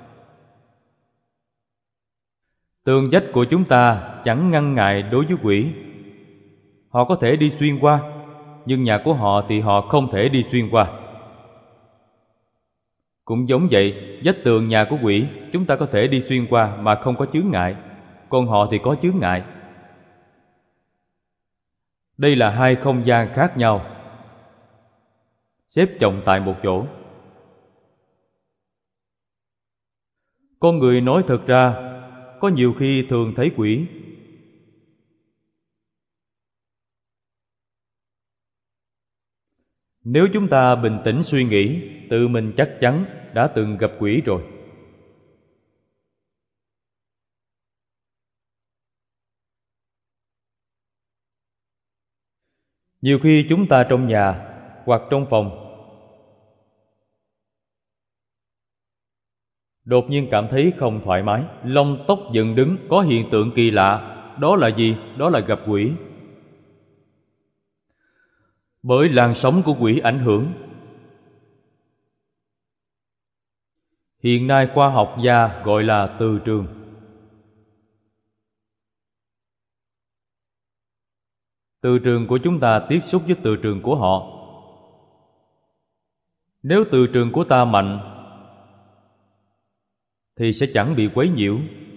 Tường vách của chúng ta chẳng ngăn ngại đối với quỷ. Họ có thể đi xuyên qua, nhưng nhà của họ thì họ không thể đi xuyên qua. Cũng giống vậy, vách tường nhà của quỷ chúng ta có thể đi xuyên qua mà không có chướng ngại, còn họ thì có chướng ngại. Đây là hai không gian khác nhau, xếp chồng tại một chỗ. Con người nói thật ra, có nhiều khi thường thấy quỷ. Nếu chúng ta bình tĩnh suy nghĩ, tự mình chắc chắn đã từng gặp quỷ rồi. Nhiều khi chúng ta trong nhà hoặc trong phòng đột nhiên cảm thấy không thoải mái, lông tóc dựng đứng, có hiện tượng kỳ lạ. Đó là gì? Đó là gặp quỷ. Bởi làn sóng của quỷ ảnh hưởng. Hiện nay khoa học gia gọi là từ trường. Từ trường của chúng ta tiếp xúc với từ trường của họ. Nếu từ trường của ta mạnh thì sẽ chẳng bị quấy nhiễu.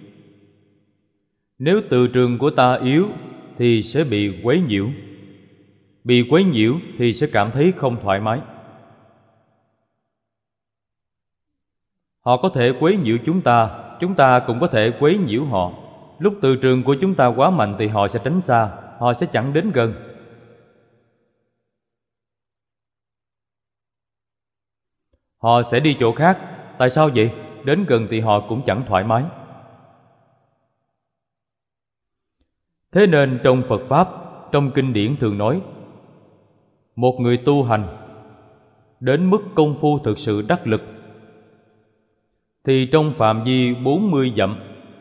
Nếu từ trường của ta yếu thì sẽ bị quấy nhiễu. Bị quấy nhiễu thì sẽ cảm thấy không thoải mái. Họ có thể quấy nhiễu chúng ta, chúng ta cũng có thể quấy nhiễu họ. Lúc từ trường của chúng ta quá mạnh thì họ sẽ tránh xa, họ sẽ chẳng đến gần. Họ sẽ đi chỗ khác. Tại sao vậy? Đến gần thì họ cũng chẳng thoải mái. Thế nên trong Phật Pháp, trong kinh điển thường nói, một người tu hành đến mức công phu thực sự đắc lực thì trong phạm vi bốn mươi dặm,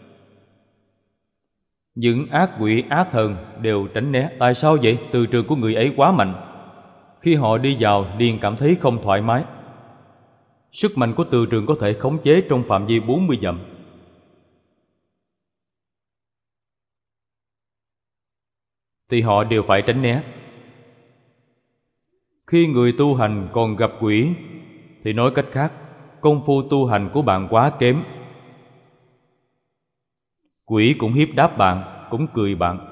những ác quỷ ác thần đều tránh né. Tại sao vậy? Từ trường của người ấy quá mạnh. Khi họ đi vào liền cảm thấy không thoải mái. Sức mạnh của từ trường có thể khống chế trong phạm vi bốn mươi dặm. thì họ đều phải tránh né. Khi người tu hành còn gặp quỷ thì nói cách khác, công phu tu hành của bạn quá kém. Quỷ cũng hiếp đáp bạn, cũng cười bạn.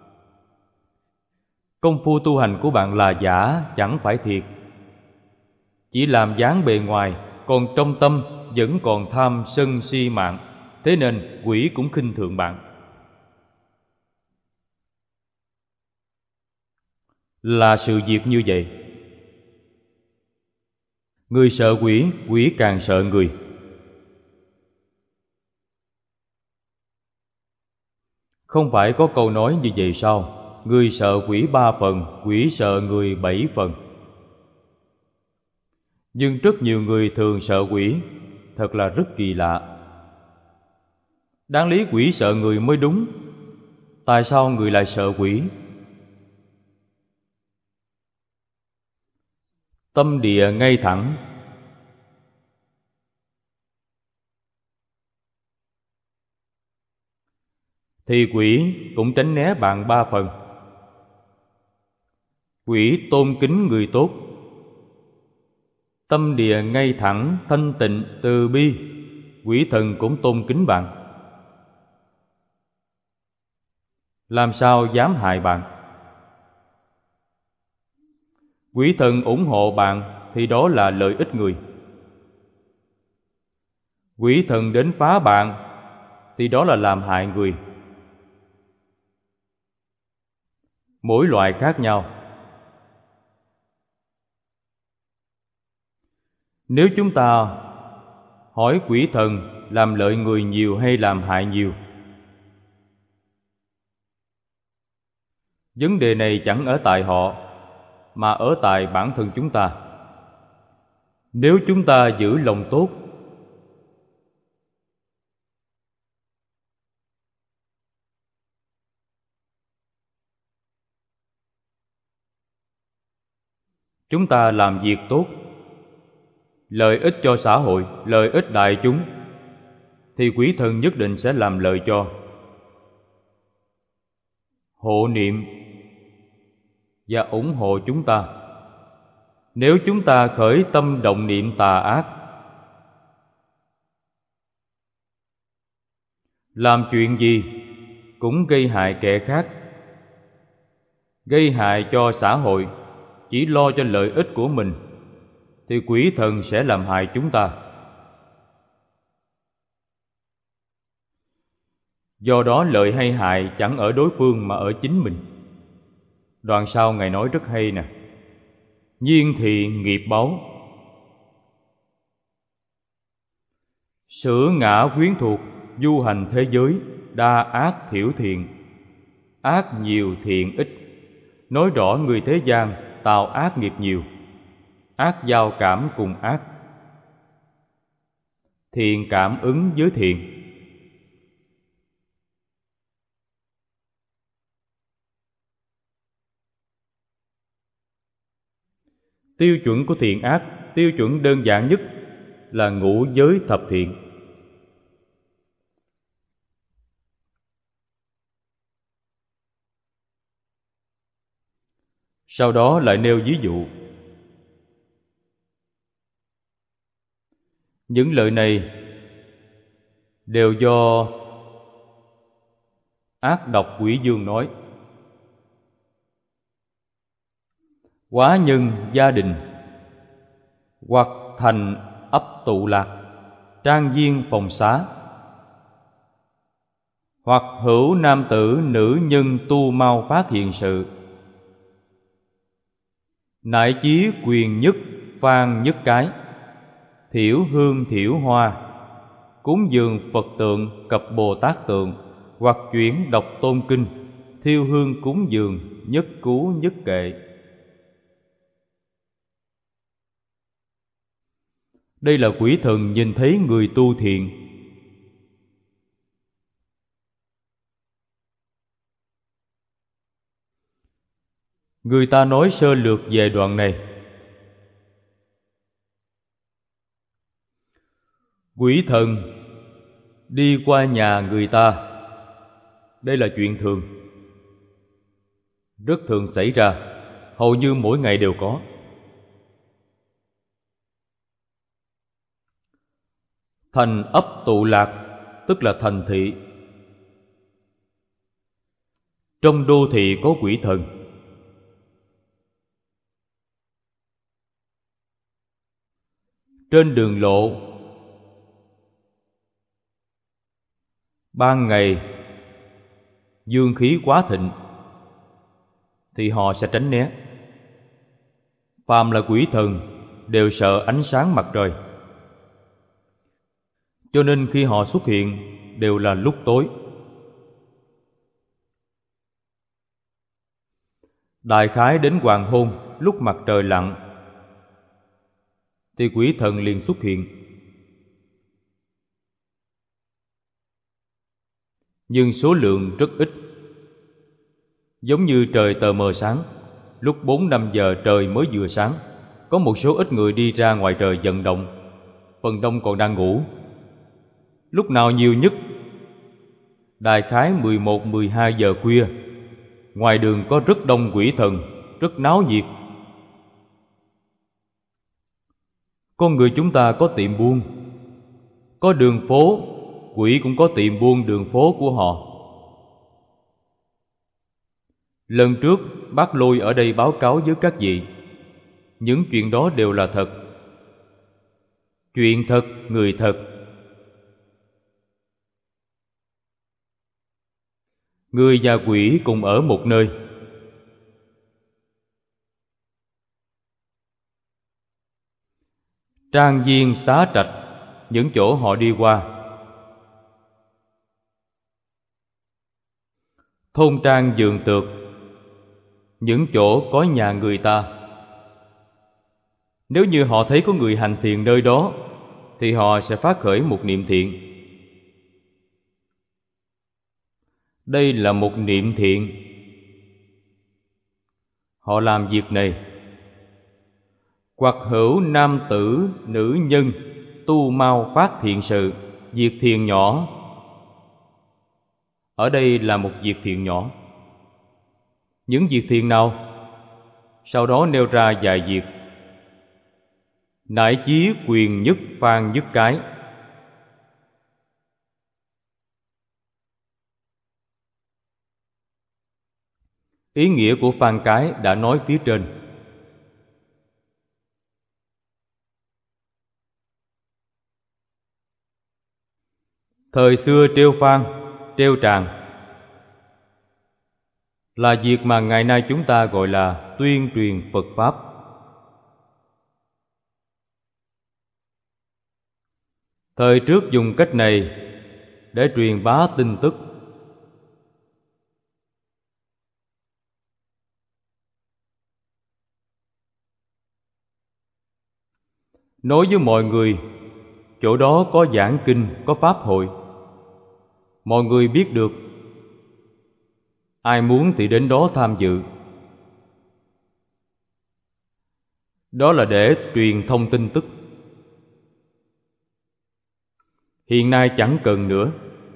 Công phu tu hành của bạn là giả, chẳng phải thiệt. Chỉ làm dáng bề ngoài, còn trong tâm vẫn còn tham sân si mạng, thế nên quỷ cũng khinh thường bạn. Là sự việc như vậy. Người sợ quỷ, quỷ càng sợ người. Không phải có câu nói như vậy sao? Người sợ quỷ ba phần, quỷ sợ người bảy phần. Nhưng rất nhiều người thường sợ quỷ, thật là rất kỳ lạ. Đáng lý quỷ sợ người mới đúng, tại sao người lại sợ quỷ? Tâm địa ngay thẳng, thì quỷ cũng tránh né bạn ba phần. Quỷ tôn kính người tốt. Tâm địa ngay thẳng, thanh tịnh, từ bi, quỷ thần cũng tôn kính bạn. Làm sao dám hại bạn? Quỷ thần ủng hộ bạn thì đó là lợi ích người. Quỷ thần đến phá bạn thì đó là làm hại người. Mỗi loại khác nhau. Nếu chúng ta hỏi quỷ thần làm lợi người nhiều hay làm hại nhiều, vấn đề này chẳng ở tại họ, mà ở tại bản thân chúng ta. Nếu chúng ta giữ lòng tốt, chúng ta làm việc tốt, lợi ích cho xã hội, lợi ích đại chúng, thì quỷ thần nhất định sẽ làm lợi cho. Hộ niệm và ủng hộ chúng ta. Nếu chúng ta khởi tâm động niệm tà ác, làm chuyện gì cũng gây hại kẻ khác, gây hại cho xã hội, chỉ lo cho lợi ích của mình, thì quỷ thần sẽ làm hại chúng ta. Do đó lợi hay hại chẳng ở đối phương mà ở chính mình. Đoạn sau Ngài nói rất hay nè: nhiên thị nghiệp báo, sửa ngã quyến thuộc, du hành thế giới, đa ác thiểu thiện, ác nhiều thiện ít. Nói rõ người thế gian tạo ác nghiệp nhiều, ác giao cảm cùng ác, thiện cảm ứng với thiện. Tiêu chuẩn của thiện ác, tiêu chuẩn đơn giản nhất là ngũ giới thập thiện. Sau đó lại nêu ví dụ. Những lời này đều do ác độc quỷ dương nói. Quá nhân gia đình, hoặc thành ấp tụ lạc, trang viên phòng xá, hoặc hữu nam tử nữ nhân tu mau phát hiện sự, nại chí quyền nhất phan nhất cái, thiểu hương thiểu hoa, cúng dường Phật tượng cập Bồ Tát tượng, hoặc chuyển đọc tôn kinh, thiêu hương cúng dường, nhất cú nhất kệ. Đây là quỷ thần nhìn thấy người tu thiện. Người ta nói sơ lược về đoạn này. Quỷ thần đi qua nhà người ta, đây là chuyện thường. rất thường xảy ra, hầu như mỗi ngày đều có. Thành ấp tụ lạc, tức là thành thị. Trong đô thị có quỷ thần. Trên đường lộ, ban ngày dương khí quá thịnh thì họ sẽ tránh né. Phàm là quỷ thần đều sợ ánh sáng mặt trời, cho nên khi họ xuất hiện đều là lúc tối. Đại khái đến hoàng hôn, lúc mặt trời lặn thì quỷ thần liền xuất hiện. Nhưng số lượng rất ít. Giống như trời tờ mờ sáng, lúc bốn năm giờ trời mới vừa sáng, có một số ít người đi ra ngoài trời vận động, phần đông còn đang ngủ. Lúc nào nhiều nhất, đại khái mười một mười hai giờ khuya, ngoài đường có rất đông quỷ thần, rất náo nhiệt. Con người chúng ta có tiệm buôn, có đường phố, quỷ cũng có tiệm buôn đường phố của họ. Lần trước bác Lôi ở đây báo cáo với các vị, những chuyện đó đều là thật. Chuyện thật, người thật. Người và quỷ cùng ở một nơi. Trang viên xá trạch, những chỗ họ đi qua. Thôn trang vườn tược, những chỗ có nhà người ta. Nếu như họ thấy có người hành thiền nơi đó, thì họ sẽ phát khởi một niệm thiện. Đây là một niệm thiện. Họ làm việc này. Hoặc hữu nam tử, nữ nhân, tu mau phát thiện sự, việc thiện nhỏ. Ở đây là một việc thiện nhỏ. Những việc thiện nào? Sau đó nêu ra vài việc. Nải chí quyền nhất phan nhất cái. Ý nghĩa của phan cái đã nói phía trên. Thời xưa treo phan, treo tràng là việc mà ngày nay chúng ta gọi là tuyên truyền Phật Pháp. Thời trước dùng cách này để truyền bá tin tức. Nói với mọi người, chỗ đó có giảng kinh, có pháp hội. Mọi người biết được, ai muốn thì đến đó tham dự. Đó là để truyền thông tin tức. Hiện nay chẳng cần nữa.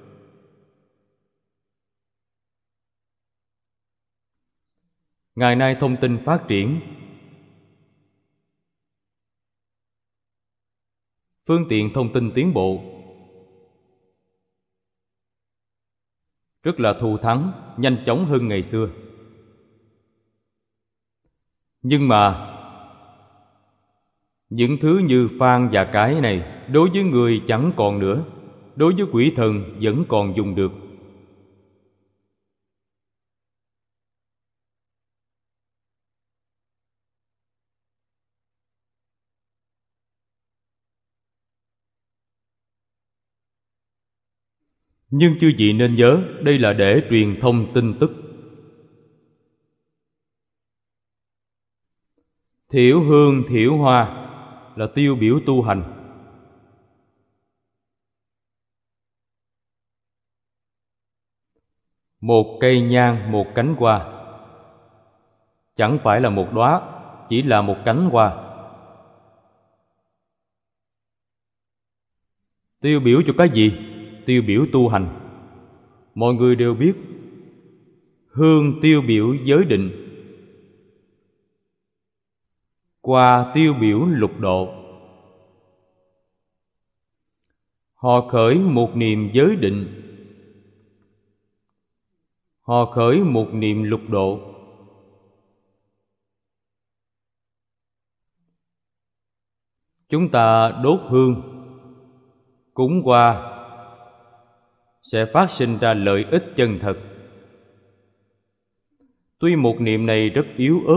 Ngày nay thông tin phát triển, phương tiện thông tin tiến bộ, rất là thù thắng, nhanh chóng hơn ngày xưa. Nhưng mà những thứ như phan và cái này đối với người chẳng còn nữa, đối với quỷ thần vẫn còn dùng được. Nhưng chư vị nên nhớ, đây là để truyền thông tin tức. Thiểu hương thiểu hoa là tiêu biểu tu hành. Một cây nhang, một cánh hoa, chẳng phải là một đóa, chỉ là một cánh hoa. Tiêu biểu cho cái gì? Tiêu biểu tu hành. Mọi người đều biết, hương tiêu biểu giới định, qua tiêu biểu lục độ. Họ khởi một niệm giới định, họ khởi một niệm lục độ. Chúng ta đốt hương, cúng qua sẽ phát sinh ra lợi ích chân thật. Tuy một niệm này rất yếu ớt,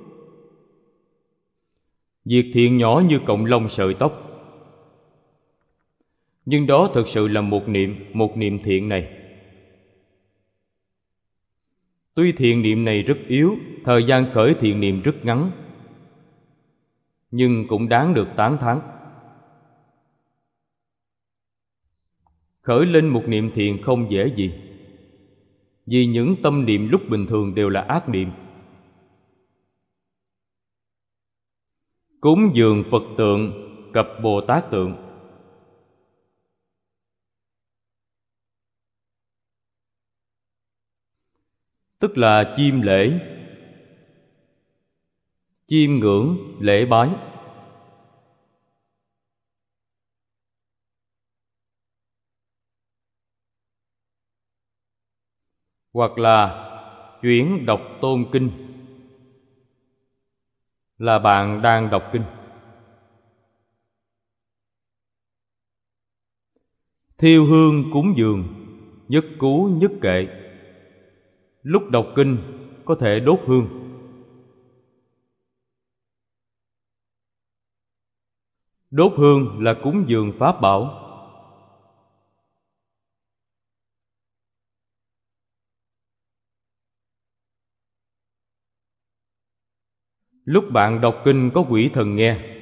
việc thiện nhỏ như cọng lông sợi tóc, nhưng đó thực sự là một niệm, một niệm thiện này. Tuy thiện niệm này rất yếu, thời gian khởi thiện niệm rất ngắn, nhưng cũng đáng được tán thán. Khởi lên một niệm thiện không dễ gì, vì những tâm niệm lúc bình thường đều là ác niệm. Cúng dường Phật tượng, cập Bồ Tát tượng, tức là chiêm lễ, chiêm ngưỡng, lễ bái. Hoặc là chuyển đọc tôn kinh, là bạn đang đọc kinh. Thiêu hương cúng dường, nhất cú nhất kệ. Lúc đọc kinh có thể đốt hương. Đốt hương là cúng dường pháp bảo. Lúc bạn đọc kinh có quỷ thần nghe,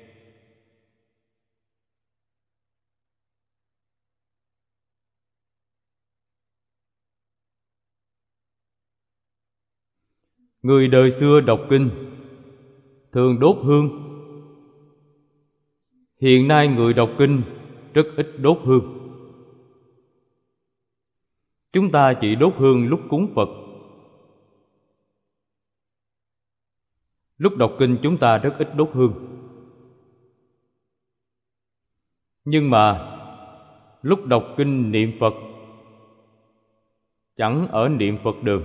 người đời xưa đọc kinh thường đốt hương. Hiện nay người đọc kinh rất ít đốt hương. Chúng ta chỉ đốt hương lúc cúng Phật. Lúc đọc kinh chúng ta rất ít đốt hương. Nhưng mà lúc đọc kinh niệm Phật chẳng ở niệm Phật đường.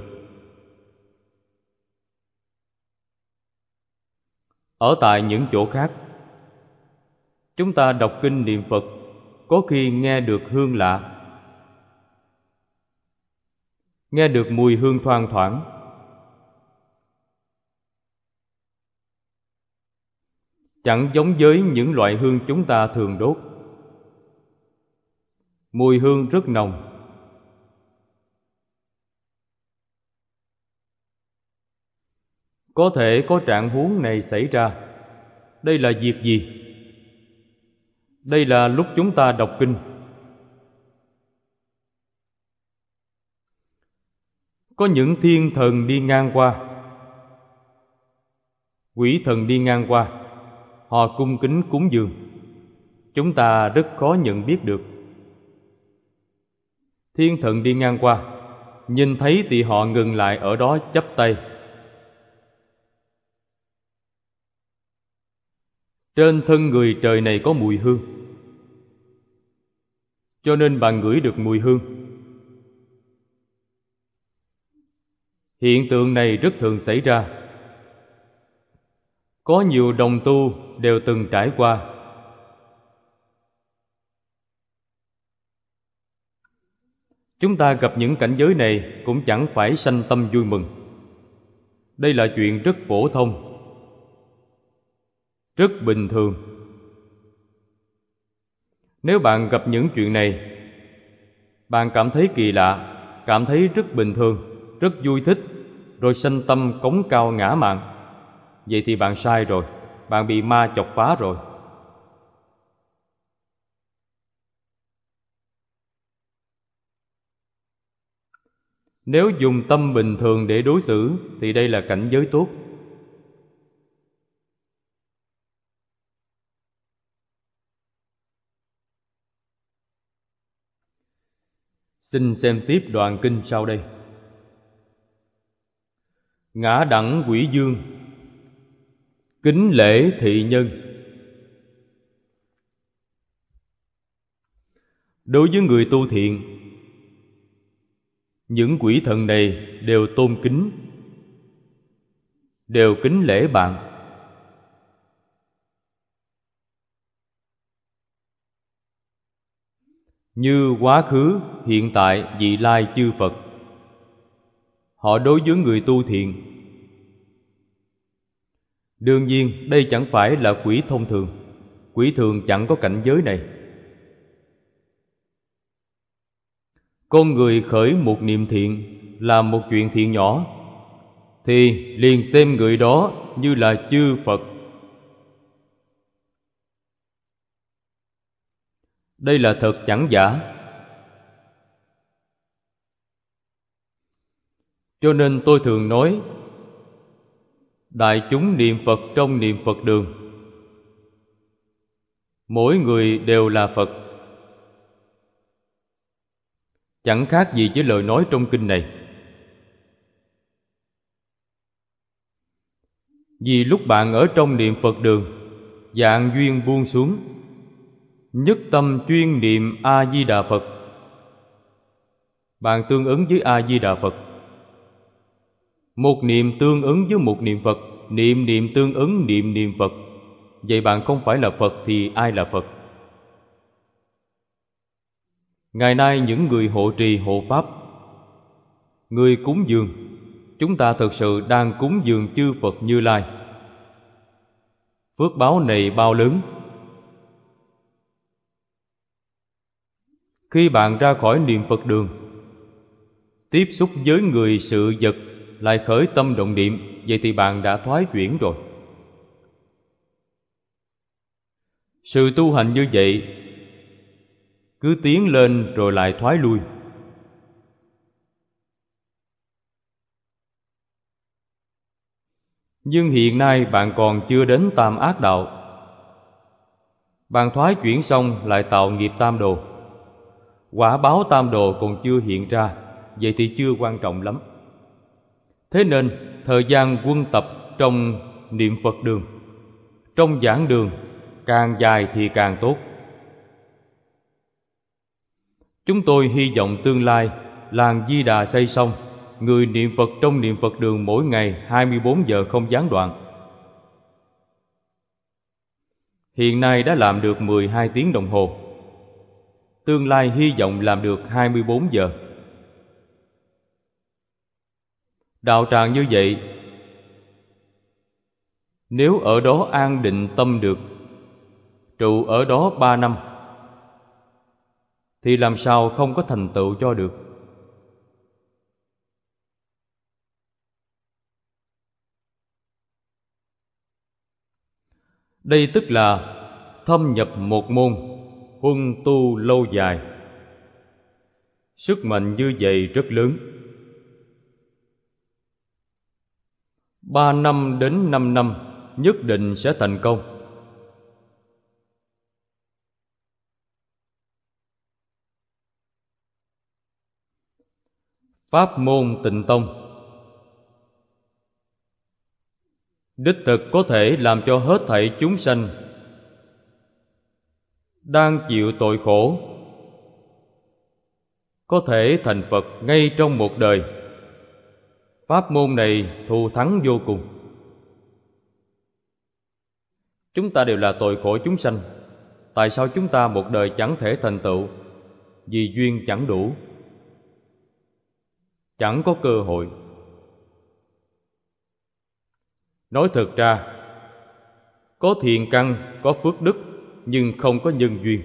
Ở tại những chỗ khác, chúng ta đọc kinh niệm Phật có khi nghe được hương lạ, nghe được mùi hương thoang thoảng. Chẳng giống với những loại hương chúng ta thường đốt. Mùi hương rất nồng. Có thể có trạng huống này xảy ra. Đây là việc gì? Đây là lúc chúng ta đọc kinh. Có những thiên thần đi ngang qua, quỷ thần đi ngang qua, họ cung kính cúng dường. Chúng ta rất khó nhận biết được. Thiên thần đi ngang qua, nhìn thấy thì họ ngừng lại ở đó chắp tay. Trên thân người trời này có mùi hương, cho nên bạn ngửi được mùi hương. Hiện tượng này rất thường xảy ra. Có nhiều đồng tu đều từng trải qua. Chúng ta gặp những cảnh giới này cũng chẳng phải sanh tâm vui mừng. Đây là chuyện rất phổ thông, rất bình thường. Nếu bạn gặp những chuyện này, bạn cảm thấy kỳ lạ, cảm thấy rất bình thường, rất vui thích, rồi sanh tâm cống cao ngã mạn, vậy thì bạn sai rồi, bạn bị ma chọc phá rồi. Nếu dùng tâm bình thường để đối xử thì đây là cảnh giới tốt. Xin xem tiếp đoạn kinh sau đây. Ngã đẳng quỷ dương, Kính lễ thị nhân. Đối với người tu thiện, những quỷ thần này đều tôn kính, đều kính lễ bạn. Như quá khứ, hiện tại, vị lai chư Phật, họ đối với người tu thiện. Đương nhiên, đây chẳng phải là quỷ thông thường. Quỷ thường chẳng có cảnh giới này. Con người khởi một niệm thiện, làm một chuyện thiện nhỏ, thì liền xem người đó như là chư Phật. Đây là thật chẳng giả. Cho nên tôi thường nói, đại chúng niệm Phật trong niệm Phật đường, mỗi người đều là Phật. Chẳng khác gì với lời nói trong kinh này. Vì lúc bạn ở trong niệm Phật đường, dạng duyên buông xuống, nhất tâm chuyên niệm A-di-đà Phật, bạn tương ứng với A-di-đà Phật. Một niệm tương ứng với một niệm Phật, niệm niệm tương ứng niệm niệm Phật. Vậy bạn không phải là Phật thì ai là Phật? Ngày nay những người hộ trì hộ Pháp, người cúng dường, chúng ta thực sự đang cúng dường chư Phật Như Lai. Phước báo này bao lớn. Khi bạn ra khỏi niệm Phật đường, tiếp xúc với người sự vật lại khởi tâm động niệm, vậy thì bạn đã thoái chuyển rồi. Sự tu hành như vậy cứ tiến lên rồi lại thoái lui. Nhưng hiện nay bạn còn chưa đến tam ác đạo. Bạn thoái chuyển xong lại tạo nghiệp tam đồ. Quả báo tam đồ còn chưa hiện ra, vậy thì chưa quan trọng lắm. Thế nên, thời gian quân tập trong niệm Phật đường, trong giảng đường, càng dài thì càng tốt. Chúng tôi hy vọng tương lai, làng Di Đà xây xong, người niệm Phật trong niệm Phật đường mỗi ngày hai mươi bốn giờ không gián đoạn. Hiện nay đã làm được mười hai tiếng đồng hồ. Tương lai hy vọng làm được hai mươi bốn giờ. Đạo tràng như vậy, nếu ở đó an định tâm được, trụ ở đó ba năm, thì làm sao không có thành tựu cho được. Đây tức là thâm nhập một môn, huân tu lâu dài. Sức mạnh như vậy rất lớn. Ba năm đến năm năm nhất định sẽ thành công. Pháp môn Tịnh Tông đích thực có thể làm cho hết thảy chúng sanh đang chịu tội khổ có thể thành Phật ngay trong một đời. Pháp môn này thù thắng vô cùng. Chúng ta đều là tội khổ chúng sanh. Tại sao chúng ta một đời chẳng thể thành tựu? Vì duyên chẳng đủ, chẳng có cơ hội. Nói thật ra, có thiện căn, có phước đức, nhưng không có nhân duyên.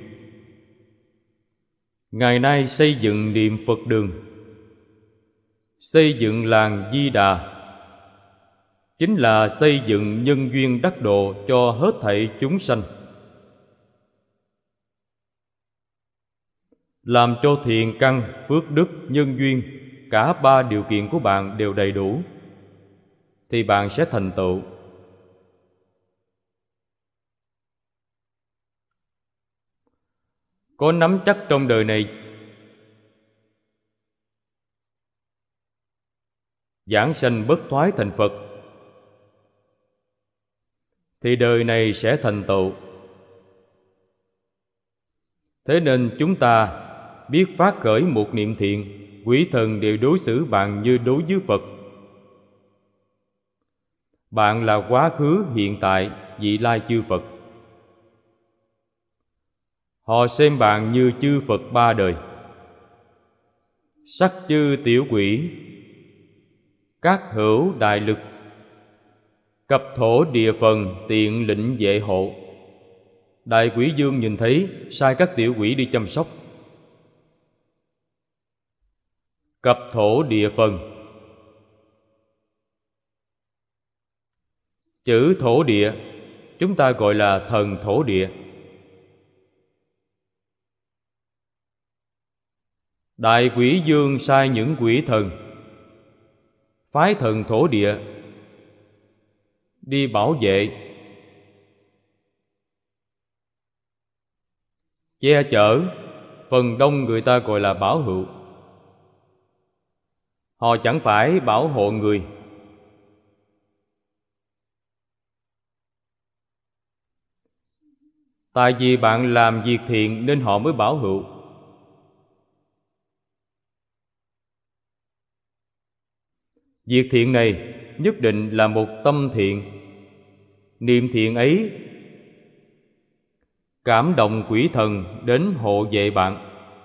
Ngày nay xây dựng niệm Phật đường, xây dựng làng Di Đà, chính là xây dựng nhân duyên đắc độ cho hết thảy chúng sanh, làm cho thiện căn, phước đức, nhân duyên, cả ba điều kiện của bạn đều đầy đủ, thì bạn sẽ thành tựu. Có nắm chắc trong đời này giảng sanh bất thoái thành Phật, thì đời này sẽ thành tựu. Thế nên chúng ta biết phát khởi một niệm thiện, quỷ thần đều đối xử bạn như đối với Phật. Bạn là quá khứ, hiện tại, vị lai chư Phật. Họ xem bạn như chư Phật ba đời. Sắc chư tiểu quỷ, các hữu đại lực, cập thổ địa phần tiện lĩnh vệ hộ. Đại quỷ vương nhìn thấy, sai các tiểu quỷ đi chăm sóc. Cập thổ địa phần, chữ thổ địa chúng ta gọi là thần thổ địa. Đại quỷ vương sai những quỷ thần, phái thần thổ địa đi bảo vệ, che chở. Phần đông người ta gọi là bảo hữu. Họ chẳng phải bảo hộ người. Tại vì bạn làm việc thiện nên họ mới bảo hữu. Việc thiện này nhất định là một tâm thiện. Niệm thiện ấy cảm động quỷ thần đến hộ vệ bạn.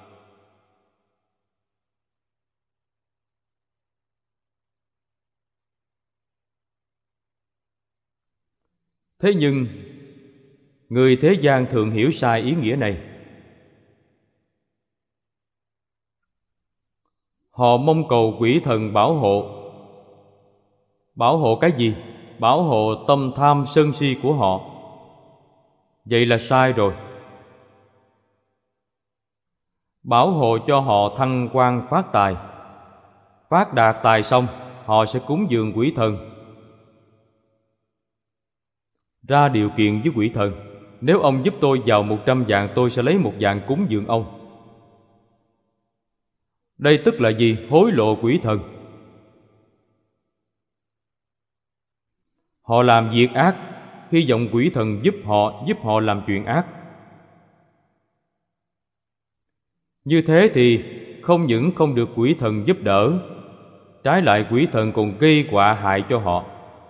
Thế nhưng người thế gian thường hiểu sai ý nghĩa này. Họ mong cầu quỷ thần bảo hộ. Bảo hộ cái gì? Bảo hộ tâm tham sân si của họ. Vậy là sai rồi. Bảo hộ cho họ thăng quan phát tài. Phát đạt tài xong, họ sẽ cúng dường quỷ thần. Ra điều kiện với quỷ thần: nếu ông giúp tôi giàu một trăm vạn, tôi sẽ lấy một vạn cúng dường ông. Đây tức là gì? Hối lộ quỷ thần. Họ làm việc ác, hy vọng quỷ thần giúp họ, giúp họ làm chuyện ác. Như thế thì không những không được quỷ thần giúp đỡ, trái lại quỷ thần còn gây họa hại cho họ.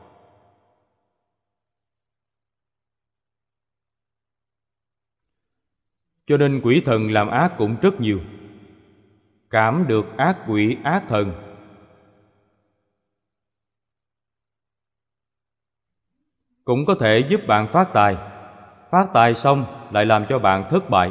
Cho nên quỷ thần làm ác cũng rất nhiều. Cảm được ác quỷ ác thần, cũng có thể giúp bạn phát tài. Phát tài xong lại làm cho bạn thất bại.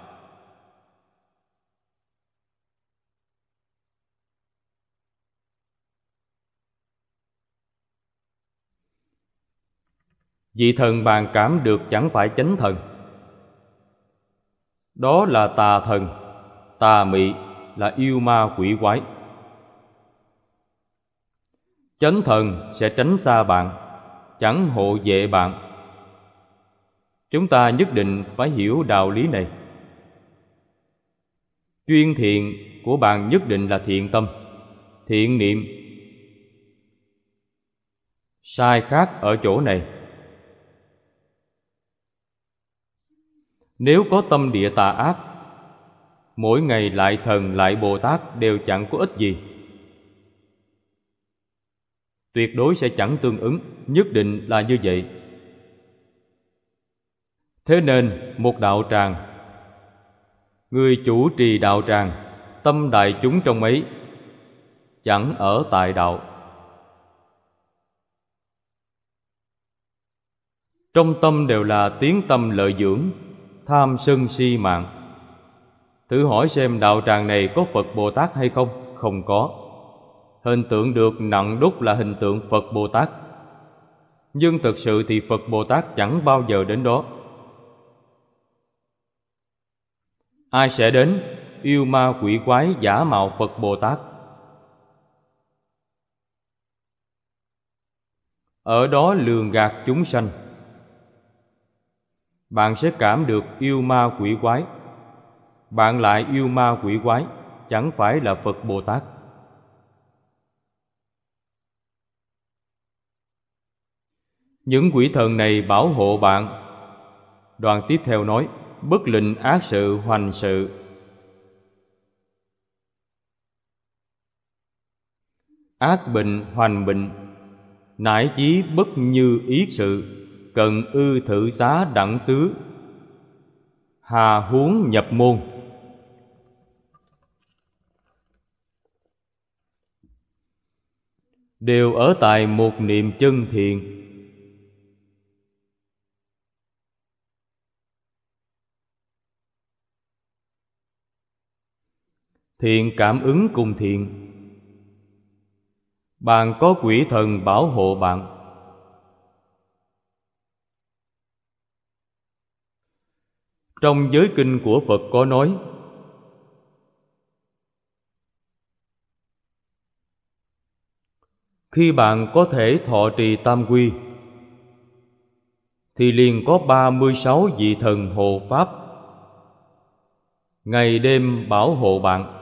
Vị thần bạn cảm được chẳng phải chánh thần. Đó là tà thần, tà mị, là yêu ma quỷ quái. Chánh thần sẽ tránh xa bạn, chẳng hộ vệ bạn. Chúng ta nhất định phải hiểu đạo lý này. Chuyên thiện của bạn nhất định là thiện tâm, thiện niệm. Sai khác ở chỗ này. Nếu có tâm địa tà ác, mỗi ngày lại thần lại Bồ Tát đều chẳng có ích gì. Tuyệt đối sẽ chẳng tương ứng, nhất định là như vậy. Thế nên một đạo tràng, người chủ trì đạo tràng, tâm đại chúng trong ấy chẳng ở tại đạo. Trong tâm đều là tiếng tâm lợi dưỡng, tham sân si mạng. Thử hỏi xem đạo tràng này có Phật Bồ Tát hay không? Không có. Hình tượng được nặng đúc là hình tượng Phật Bồ Tát, nhưng thực sự thì Phật Bồ Tát chẳng bao giờ đến đó. Ai sẽ đến? Yêu ma quỷ quái giả mạo Phật Bồ Tát. Ở đó lường gạt chúng sanh. Bạn sẽ cảm được yêu ma quỷ quái. Bạn lại yêu ma quỷ quái, chẳng phải là Phật Bồ Tát. Những quỷ thần này bảo hộ bạn. Đoạn tiếp theo nói, bất lịnh ác sự hoành sự. Ác bệnh hoành bệnh, nải chí bất như yết sự, cận ư thử xá đẳng tứ, hà huống nhập môn. Đều ở tại một niệm chân thiện. Thiện cảm ứng cùng thiện. Bạn có quỷ thần bảo hộ bạn. Trong giới kinh của Phật có nói, khi bạn có thể thọ trì tam quy, thì liền có ba mươi sáu vị thần hộ pháp ngày đêm bảo hộ bạn.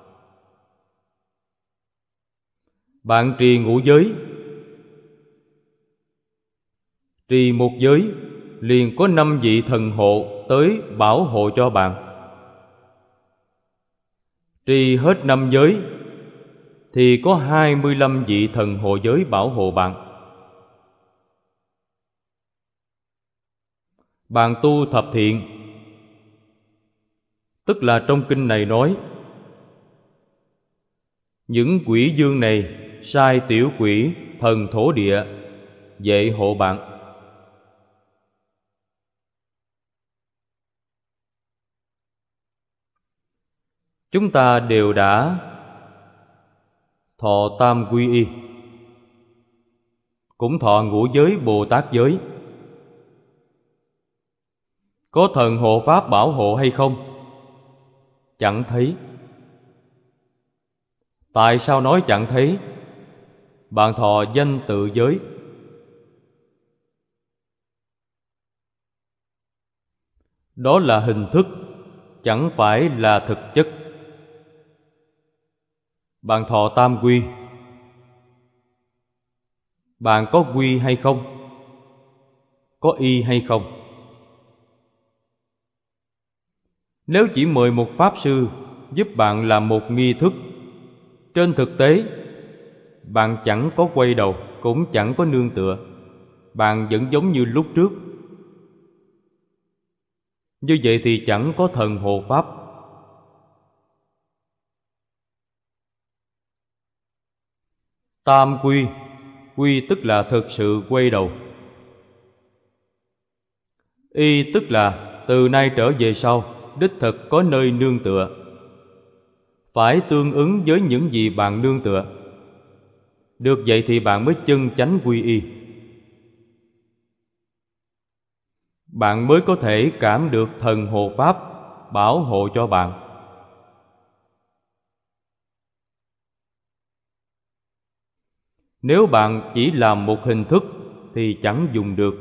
Bạn trì ngũ giới, trì một giới, liền có năm vị thần hộ tới bảo hộ cho bạn. Trì hết năm giới, thì có hai mươi lăm vị thần hộ giới bảo hộ bạn. Bạn tu thập thiện, tức là trong kinh này nói, những quỷ dương này sai tiểu quỷ thần thổ địa vệ hộ bạn. Chúng ta đều đã thọ tam quy y, cũng thọ ngũ giới Bồ Tát giới. Có thần hộ pháp bảo hộ hay không? Chẳng thấy. Tại sao nói chẳng thấy? Bạn thọ danh tự giới, đó là hình thức, chẳng phải là thực chất. Bạn thọ tam quy, bạn có quy hay không? Có y hay không? Nếu chỉ mời một pháp sư giúp bạn làm một nghi thức, trên thực tế bạn chẳng có quay đầu, cũng chẳng có nương tựa. Bạn vẫn giống như lúc trước. Như vậy thì chẳng có thần hộ pháp. Tam quy, quy tức là thực sự quay đầu. Y tức là từ nay trở về sau, đích thực có nơi nương tựa, phải tương ứng với những gì bạn nương tựa. Được vậy thì bạn mới chân chánh quy y. Bạn mới có thể cảm được thần hộ pháp bảo hộ cho bạn. Nếu bạn chỉ làm một hình thức thì chẳng dùng được.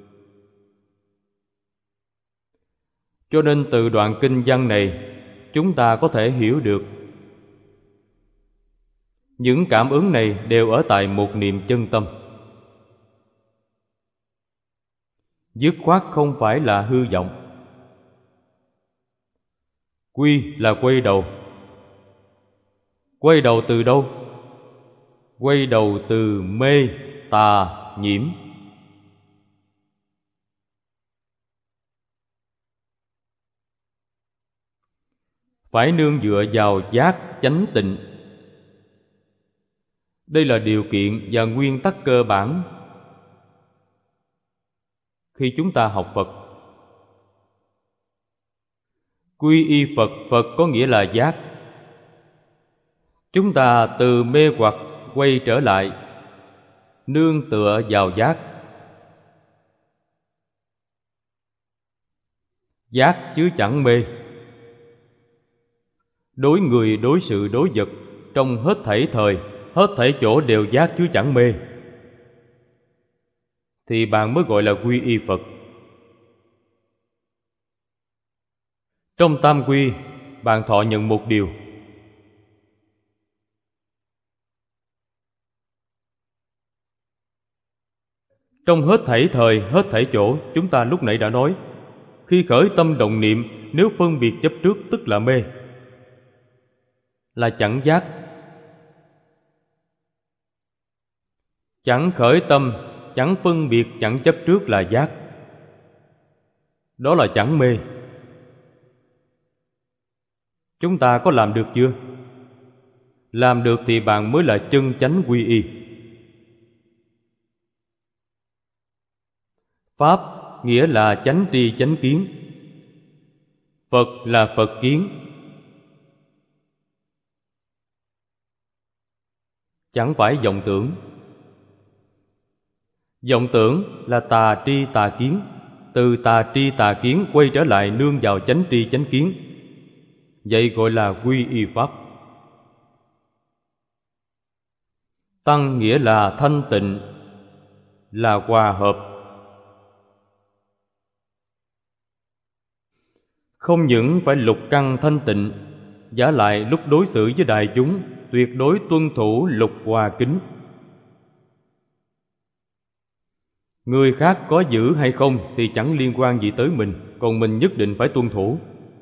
Cho nên từ đoạn kinh văn này, chúng ta có thể hiểu được những cảm ứng này đều ở tại một niệm chân tâm. Dứt khoát không phải là hư vọng. Quy là quay đầu. Quay đầu từ đâu? Quay đầu từ mê, tà, nhiễm. Phải nương dựa vào giác chánh tịnh. Đây là điều kiện và nguyên tắc cơ bản khi chúng ta học Phật. Quy y Phật, Phật có nghĩa là giác. Chúng ta từ mê hoặc quay trở lại, nương tựa vào giác. Giác chứ chẳng mê. Đối người, đối sự, đối vật, trong hết thảy thời, hết thảy chỗ đều giác chứ chẳng mê, thì bạn mới gọi là quy y Phật. Trong tam quy, bạn thọ nhận một điều. Trong hết thảy thời, hết thảy chỗ, chúng ta lúc nãy đã nói, khi khởi tâm động niệm, nếu phân biệt chấp trước tức là mê, là chẳng giác. Chẳng khởi tâm, chẳng phân biệt, chẳng chấp trước là giác. Đó là chẳng mê. Chúng ta có làm được chưa? Làm được thì bạn mới là chân chánh quy y. Pháp nghĩa là chánh tri chánh kiến. Phật là Phật kiến. Chẳng phải vọng tưởng. Vọng tưởng là tà tri tà kiến. Từ tà tri tà kiến quay trở lại nương vào chánh tri chánh kiến. Vậy gọi là quy y Pháp. Tăng nghĩa là thanh tịnh, là hòa hợp. Không những phải lục căn thanh tịnh, vả lại lúc đối xử với đại chúng tuyệt đối tuân thủ lục hòa kính. Người khác có giữ hay không thì chẳng liên quan gì tới mình, còn mình nhất định phải tuân thủ.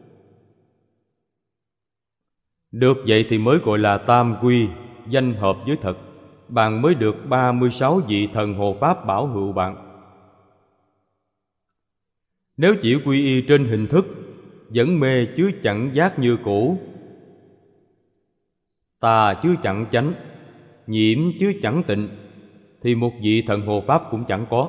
Được vậy thì mới gọi là tam quy, danh hợp với thật. Bạn mới được ba mươi sáu vị thần hộ pháp bảo hữu bạn. Nếu chỉ quy y trên hình thức, vẫn mê chứ chẳng giác như cũ, tà chứ chẳng chánh, nhiễm chứ chẳng tịnh, thì một vị thần hộ pháp cũng chẳng có.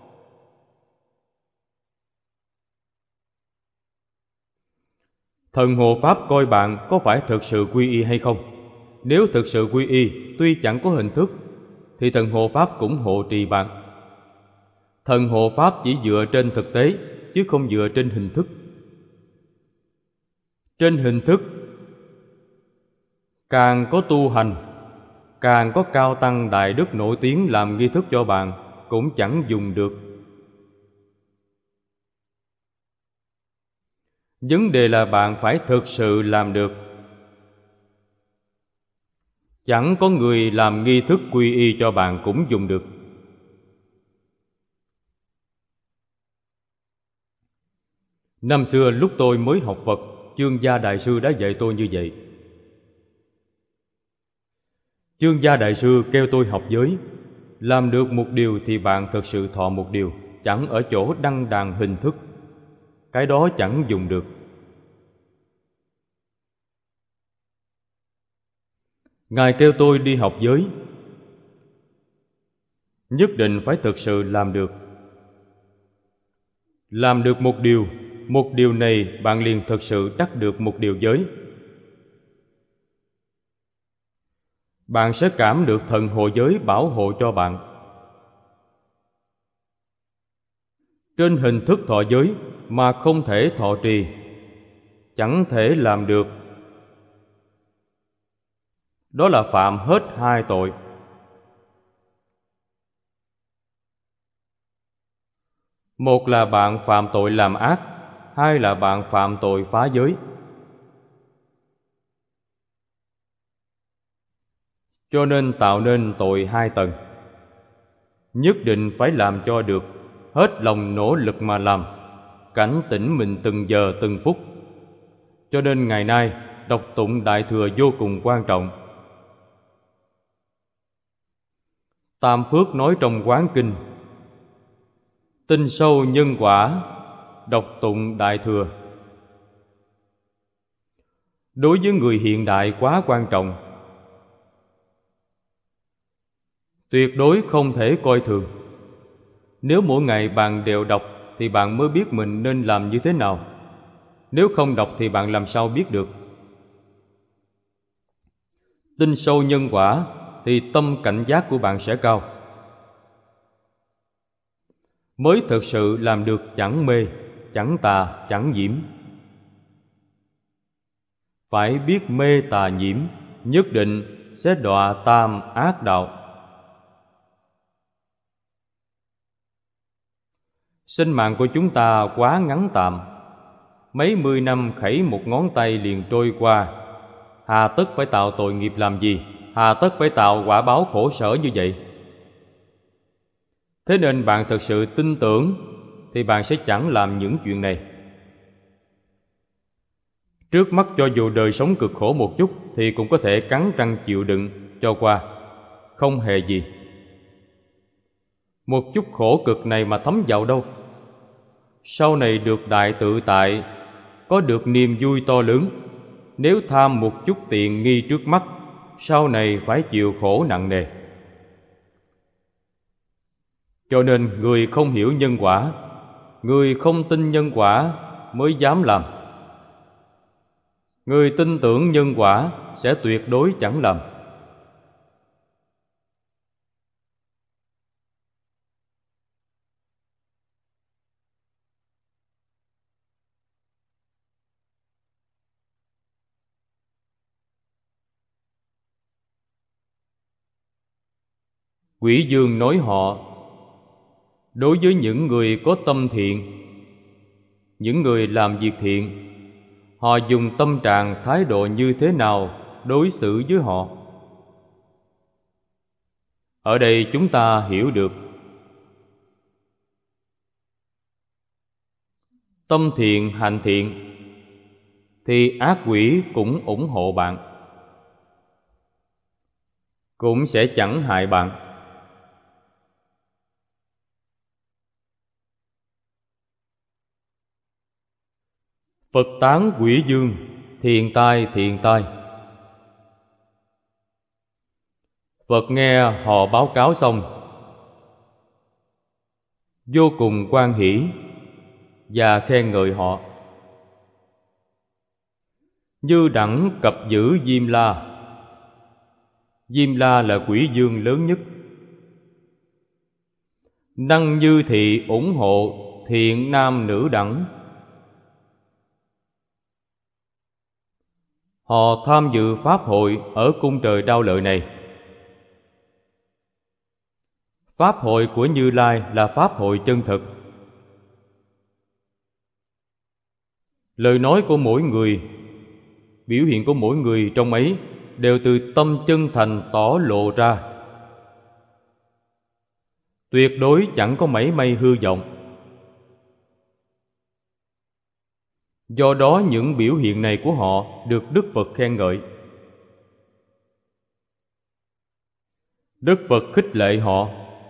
Thần hộ pháp coi bạn có phải thực sự quy y hay không. Nếu thực sự quy y, tuy chẳng có hình thức, thì thần hộ pháp cũng hộ trì bạn. Thần hộ pháp chỉ dựa trên thực tế, chứ không dựa trên hình thức. Trên hình thức, càng có tu hành, càng có cao tăng đại đức nổi tiếng làm nghi thức cho bạn, cũng chẳng dùng được. Vấn đề là bạn phải thực sự làm được. Chẳng có người làm nghi thức quy y cho bạn cũng dùng được. Năm xưa lúc tôi mới học Phật, Chương Gia Đại Sư đã dạy tôi như vậy. Chương Gia Đại Sư kêu tôi học giới. Làm được một điều thì bạn thực sự thọ một điều, chẳng ở chỗ đăng đàn hình thức. Cái đó chẳng dùng được. Ngài kêu tôi đi học giới, nhất định phải thực sự làm được. Làm được một điều, một điều này bạn liền thực sự đắc được một điều giới. Bạn sẽ cảm được thần hộ giới bảo hộ cho bạn. Trên hình thức thọ giới mà không thể thọ trì, chẳng thể làm được, đó là phạm hết hai tội. Một là bạn phạm tội làm ác, hai là bạn phạm tội phá giới. Cho nên tạo nên tội hai tầng. Nhất định phải làm cho được, hết lòng nỗ lực mà làm, cảnh tỉnh mình từng giờ từng phút. Cho nên ngày nay đọc tụng Đại Thừa vô cùng quan trọng. Tam Phước nói trong Quán Kinh: tin sâu nhân quả, đọc tụng Đại Thừa. Đối với người hiện đại quá quan trọng, tuyệt đối không thể coi thường. Nếu mỗi ngày bạn đều đọc thì bạn mới biết mình nên làm như thế nào. Nếu không đọc thì bạn làm sao biết được. Tin sâu nhân quả thì tâm cảnh giác của bạn sẽ cao, mới thực sự làm được chẳng mê, chẳng tà, chẳng nhiễm. Phải biết mê tà nhiễm, nhất định sẽ đọa tam ác đạo. Sinh mạng của chúng ta quá ngắn tạm, mấy mươi năm khẩy một ngón tay liền trôi qua. Hà tất phải tạo tội nghiệp làm gì? Hà tất phải tạo quả báo khổ sở như vậy? Thế nên bạn thật sự tin tưởng thì bạn sẽ chẳng làm những chuyện này. Trước mắt cho dù đời sống cực khổ một chút thì cũng có thể cắn răng chịu đựng cho qua, không hề gì. Một chút khổ cực này mà thấm vào đâu. Sau này được đại tự tại, có được niềm vui to lớn. Nếu tham một chút tiện nghi trước mắt, sau này phải chịu khổ nặng nề. Cho nên người không hiểu nhân quả, người không tin nhân quả mới dám làm. Người tin tưởng nhân quả sẽ tuyệt đối chẳng làm. Quỷ dương nói họ, đối với những người có tâm thiện, những người làm việc thiện, họ dùng tâm trạng thái độ như thế nào đối xử với họ? Ở đây chúng ta hiểu được, tâm thiện hành thiện thì ác quỷ cũng ủng hộ bạn, cũng sẽ chẳng hại bạn. Phật tán quỷ dương, thiện tai thiện tai. Phật nghe họ báo cáo xong, vô cùng hoan hỷ và khen ngợi họ. Như đẳng cập giữ Diêm La. Diêm La là quỷ dương lớn nhất. Năng như thị ủng hộ thiện nam nữ đẳng. Họ tham dự pháp hội ở cung trời Đao Lợi này. Pháp hội của Như Lai là pháp hội chân thực. Lời nói của mỗi người, biểu hiện của mỗi người trong ấy đều từ tâm chân thành tỏ lộ ra. Tuyệt đối chẳng có mảy may hư vọng. Do đó những biểu hiện này của họ được Đức Phật khen ngợi. Đức Phật khích lệ họ.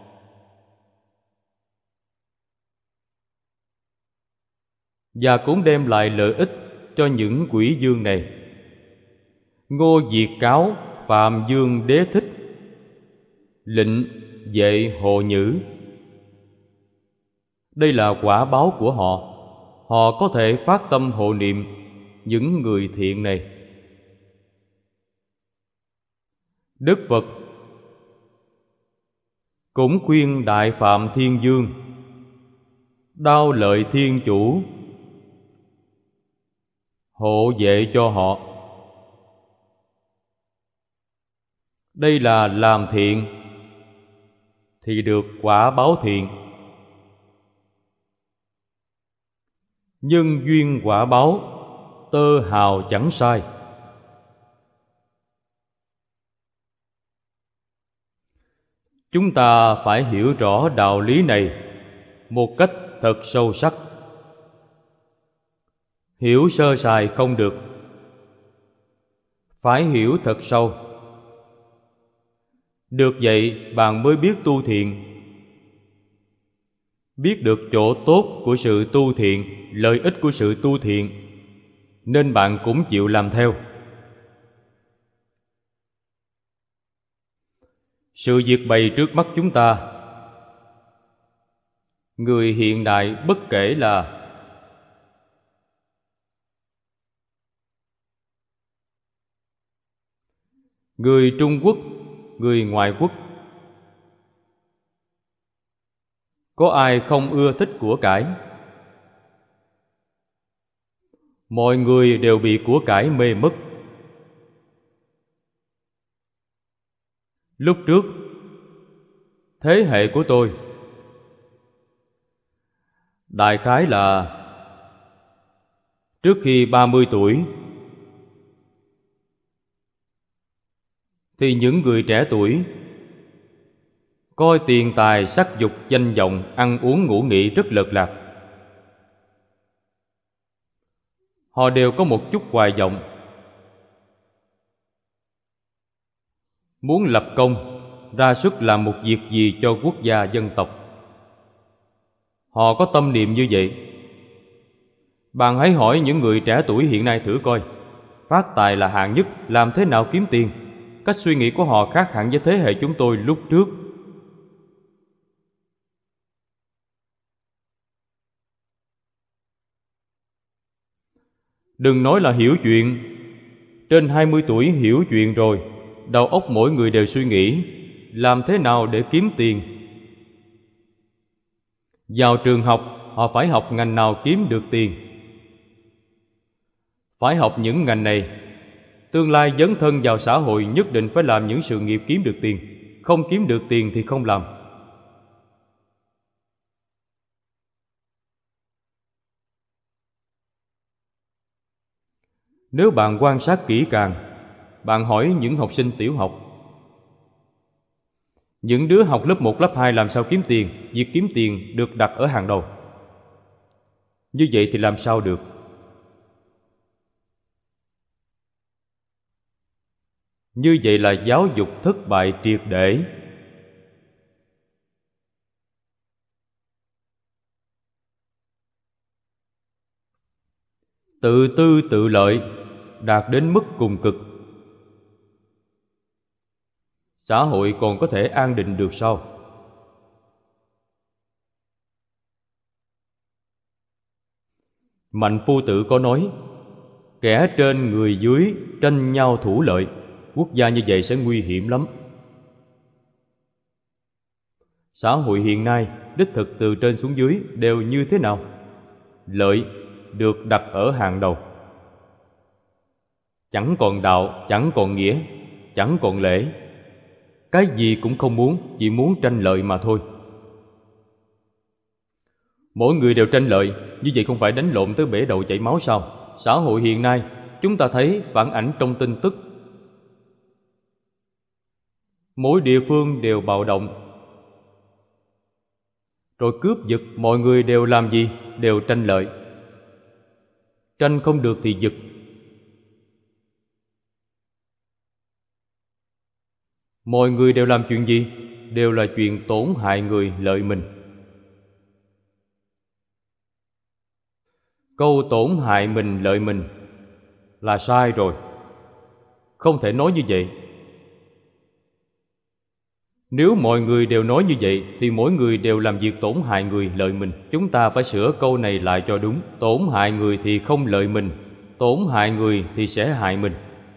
Và cũng đem lại lợi ích cho những quỷ dương này. Ngô Diệt Cáo Phạm Dương Đế Thích, lệnh vệ Hồ Nhữ. Đây là quả báo của họ. Họ có thể phát tâm hộ niệm những người thiện này. Đức Phật cũng khuyên Đại Phạm Thiên Dương, Đao Lợi Thiên Chủ hộ vệ cho họ. Đây là làm thiện thì được quả báo thiện. Nhân duyên quả báo, tơ hào chẳng sai. Chúng ta phải hiểu rõ đạo lý này một cách thật sâu sắc. Hiểu sơ sài không được, phải hiểu thật sâu. Được vậy bạn mới biết tu thiện, biết được chỗ tốt của sự tu thiện, lợi ích của sự tu thiện, nên bạn cũng chịu làm theo. Sự việc bày trước mắt chúng ta, người hiện đại bất kể là người Trung Quốc, người ngoại quốc, có ai không ưa thích của cải? Mọi người đều bị của cải mê mất. Lúc trước, thế hệ của tôi, đại khái là trước khi ba mươi tuổi, thì những người trẻ tuổi coi tiền tài, sắc dục, danh vọng, ăn uống ngủ nghỉ rất lợt lạc. Họ đều có một chút hoài vọng, muốn lập công, ra sức làm một việc gì cho quốc gia dân tộc. Họ có tâm niệm như vậy. Bạn hãy hỏi những người trẻ tuổi hiện nay thử coi, phát tài là hạng nhất, làm thế nào kiếm tiền? Cách suy nghĩ của họ khác hẳn với thế hệ chúng tôi lúc trước. Đừng nói là hiểu chuyện, trên hai mươi tuổi hiểu chuyện rồi, đầu óc mỗi người đều suy nghĩ làm thế nào để kiếm tiền. Vào trường học, họ phải học ngành nào kiếm được tiền. Phải học những ngành này. Tương lai dấn thân vào xã hội nhất định phải làm những sự nghiệp kiếm được tiền. Không kiếm được tiền thì không làm. Nếu bạn quan sát kỹ càng, bạn hỏi những học sinh tiểu học, những đứa học lớp một, lớp hai làm sao kiếm tiền, việc kiếm tiền được đặt ở hàng đầu. Như vậy thì làm sao được? Như vậy là giáo dục thất bại triệt để. Tự tư tự lợi đạt đến mức cùng cực. Xã hội còn có thể an định được sao? Mạnh Phu Tử có nói, kẻ trên người dưới tranh nhau thủ lợi. Quốc gia như vậy sẽ nguy hiểm lắm. Xã hội hiện nay đích thực từ trên xuống dưới đều như thế nào? Lợi được đặt ở hàng đầu. Chẳng còn đạo, chẳng còn nghĩa, chẳng còn lễ. Cái gì cũng không muốn, chỉ muốn tranh lợi mà thôi. Mỗi người đều tranh lợi, như vậy không phải đánh lộn tới bể đầu chảy máu sao? Xã hội hiện nay chúng ta thấy phản ảnh trong tin tức. Mỗi địa phương đều bạo động, rồi cướp giật, mọi người đều làm gì? Đều tranh lợi. Tranh không được thì giật. Mọi người đều làm chuyện gì? Đều là chuyện tổn hại người, lợi mình. Câu tổn hại mình, lợi mình là sai rồi. Không thể nói như vậy. Nếu mọi người đều nói như vậy thì mỗi người đều làm việc tổn hại người, lợi mình. Chúng ta phải sửa câu này lại cho đúng. Tổn hại người thì không lợi mình, tổn hại người thì sẽ hại mình.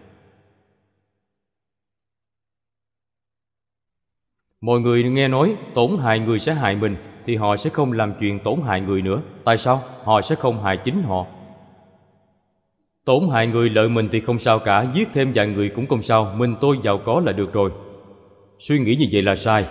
Mọi người nghe nói tổn hại người sẽ hại mình thì họ sẽ không làm chuyện tổn hại người nữa. Tại sao? Họ sẽ không hại chính họ. Tổn hại người, lợi mình thì không sao cả, giết thêm vài người cũng không sao, mình tôi giàu có là được rồi. Suy nghĩ như vậy là sai.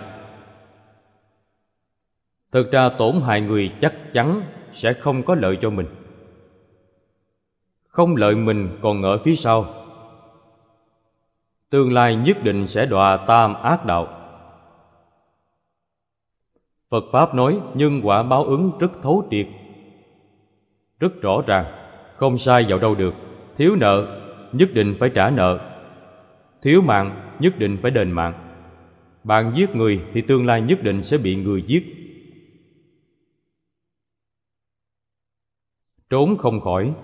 Thực ra tổn hại người chắc chắn sẽ không có lợi cho mình. Không lợi mình còn ở phía sau. Tương lai nhất định sẽ đọa tam ác đạo. Phật Pháp nói nhân quả báo ứng rất thấu triệt, rất rõ ràng, không sai vào đâu được. Thiếu nợ, nhất định phải trả nợ. Thiếu mạng, nhất định phải đền mạng. Bạn giết người thì tương lai nhất định sẽ bị người giết. Trốn không khỏi.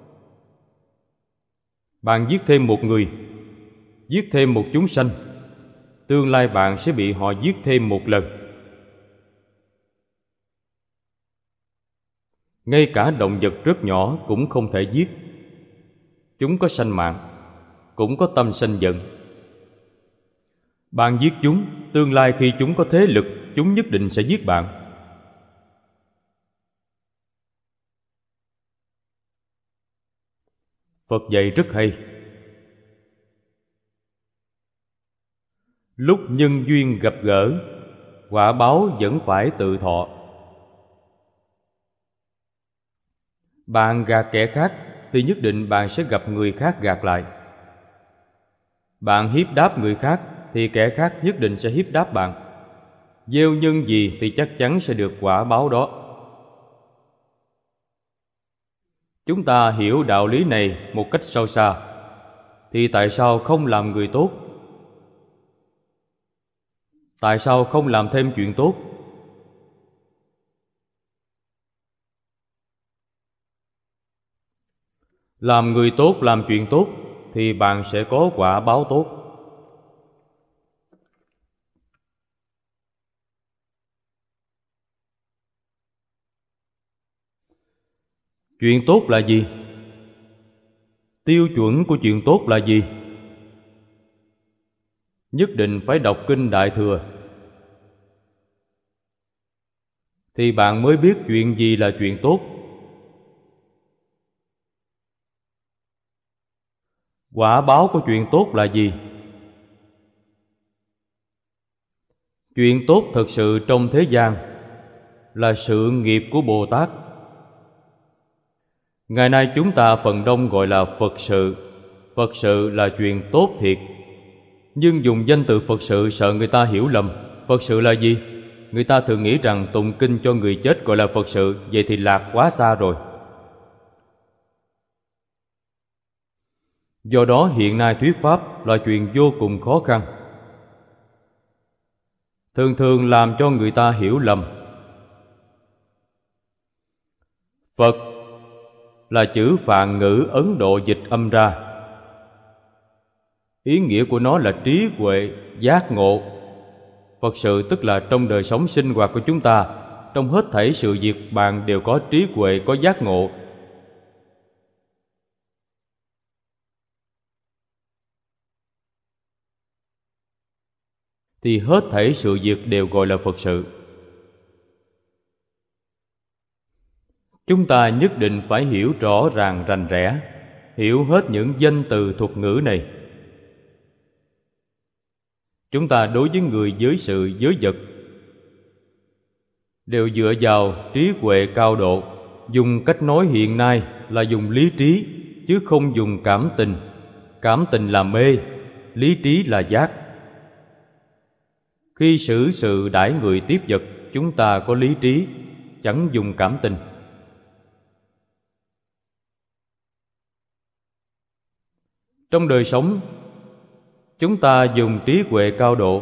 Bạn giết thêm một người, giết thêm một chúng sanh, tương lai bạn sẽ bị họ giết thêm một lần. Ngay cả động vật rất nhỏ cũng không thể giết. Chúng có sanh mạng, cũng có tâm sanh giận. Bạn giết chúng, tương lai khi chúng có thế lực, chúng nhất định sẽ giết bạn. Phật dạy rất hay. Lúc nhân duyên gặp gỡ, quả báo vẫn phải tự thọ. Bạn gạt kẻ khác thì nhất định bạn sẽ gặp người khác gạt lại. Bạn hiếp đáp người khác thì kẻ khác nhất định sẽ hiếp đáp bạn. gieo nhân gì thì chắc chắn sẽ được quả báo đó. Chúng ta hiểu đạo lý này một cách sâu xa, thì tại sao không làm người tốt? Tại sao không làm thêm chuyện tốt? Làm người tốt, làm chuyện tốt thì bạn sẽ có quả báo tốt. Chuyện tốt là gì? Tiêu chuẩn của chuyện tốt là gì? Nhất định phải đọc kinh Đại Thừa thì bạn mới biết chuyện gì là chuyện tốt. Quả báo của chuyện tốt là gì? Chuyện tốt thực sự trong thế gian là sự nghiệp của Bồ Tát. Ngày nay chúng ta phần đông gọi là Phật sự. Phật sự là chuyện tốt thiệt, nhưng dùng danh từ Phật sự sợ người ta hiểu lầm. Phật sự là gì? Người ta thường nghĩ rằng tụng kinh cho người chết gọi là Phật sự, vậy thì lạc quá xa rồi. Do đó hiện nay thuyết pháp là chuyện vô cùng khó khăn, thường thường làm cho người ta hiểu lầm. Phật là chữ Phạn ngữ Ấn Độ dịch âm ra. Ý nghĩa của nó là trí huệ, giác ngộ. Phật sự tức là trong đời sống sinh hoạt của chúng ta, trong hết thảy sự việc bạn đều có trí huệ, có giác ngộ. Thì hết thảy sự việc đều gọi là Phật sự. Chúng ta nhất định phải hiểu rõ ràng rành rẽ, hiểu hết những danh từ thuật ngữ này. Chúng ta đối với người giới sự, giới vật đều dựa vào trí huệ cao độ. Dùng cách nói hiện nay là dùng lý trí, chứ không dùng cảm tình. Cảm tình là mê, lý trí là giác. Khi xử sự đãi người tiếp vật, chúng ta có lý trí, chẳng dùng cảm tình. Trong đời sống, chúng ta dùng trí huệ cao độ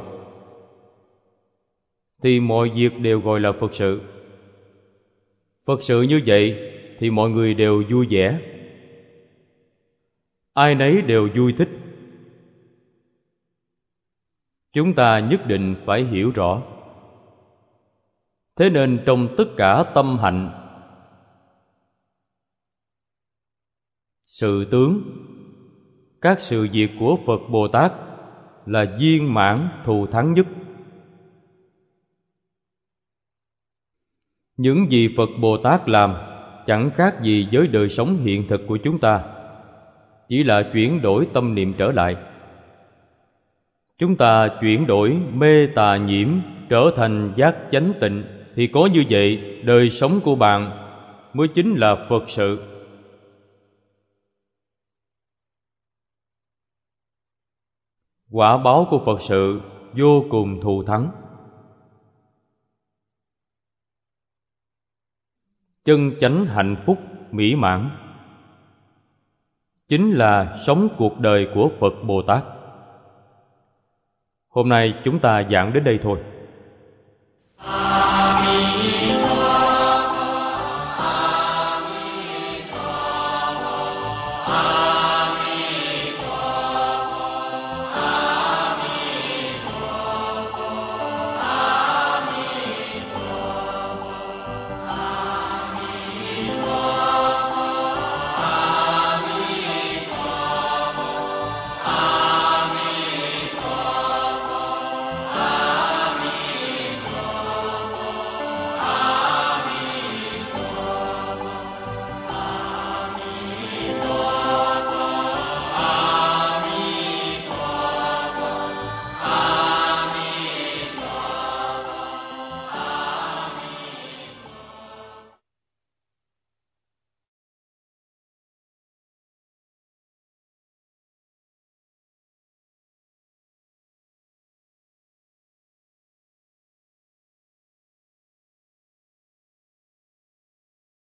thì mọi việc đều gọi là Phật sự. Phật sự như vậy thì mọi người đều vui vẻ, ai nấy đều vui thích. Chúng ta nhất định phải hiểu rõ. Thế nên trong tất cả tâm hạnh, sự tướng, các sự việc của Phật Bồ Tát là viên mãn thù thắng nhất. Những gì Phật Bồ Tát làm chẳng khác gì với đời sống hiện thực của chúng ta, chỉ là chuyển đổi tâm niệm trở lại. Chúng ta chuyển đổi mê tà nhiễm trở thành giác chánh tịnh, thì có như vậy đời sống của bạn mới chính là Phật sự. Quả báo của Phật sự vô cùng thù thắng. Chân chánh hạnh phúc mỹ mãn chính là sống cuộc đời của Phật Bồ Tát. Hôm nay chúng ta giảng đến đây thôi.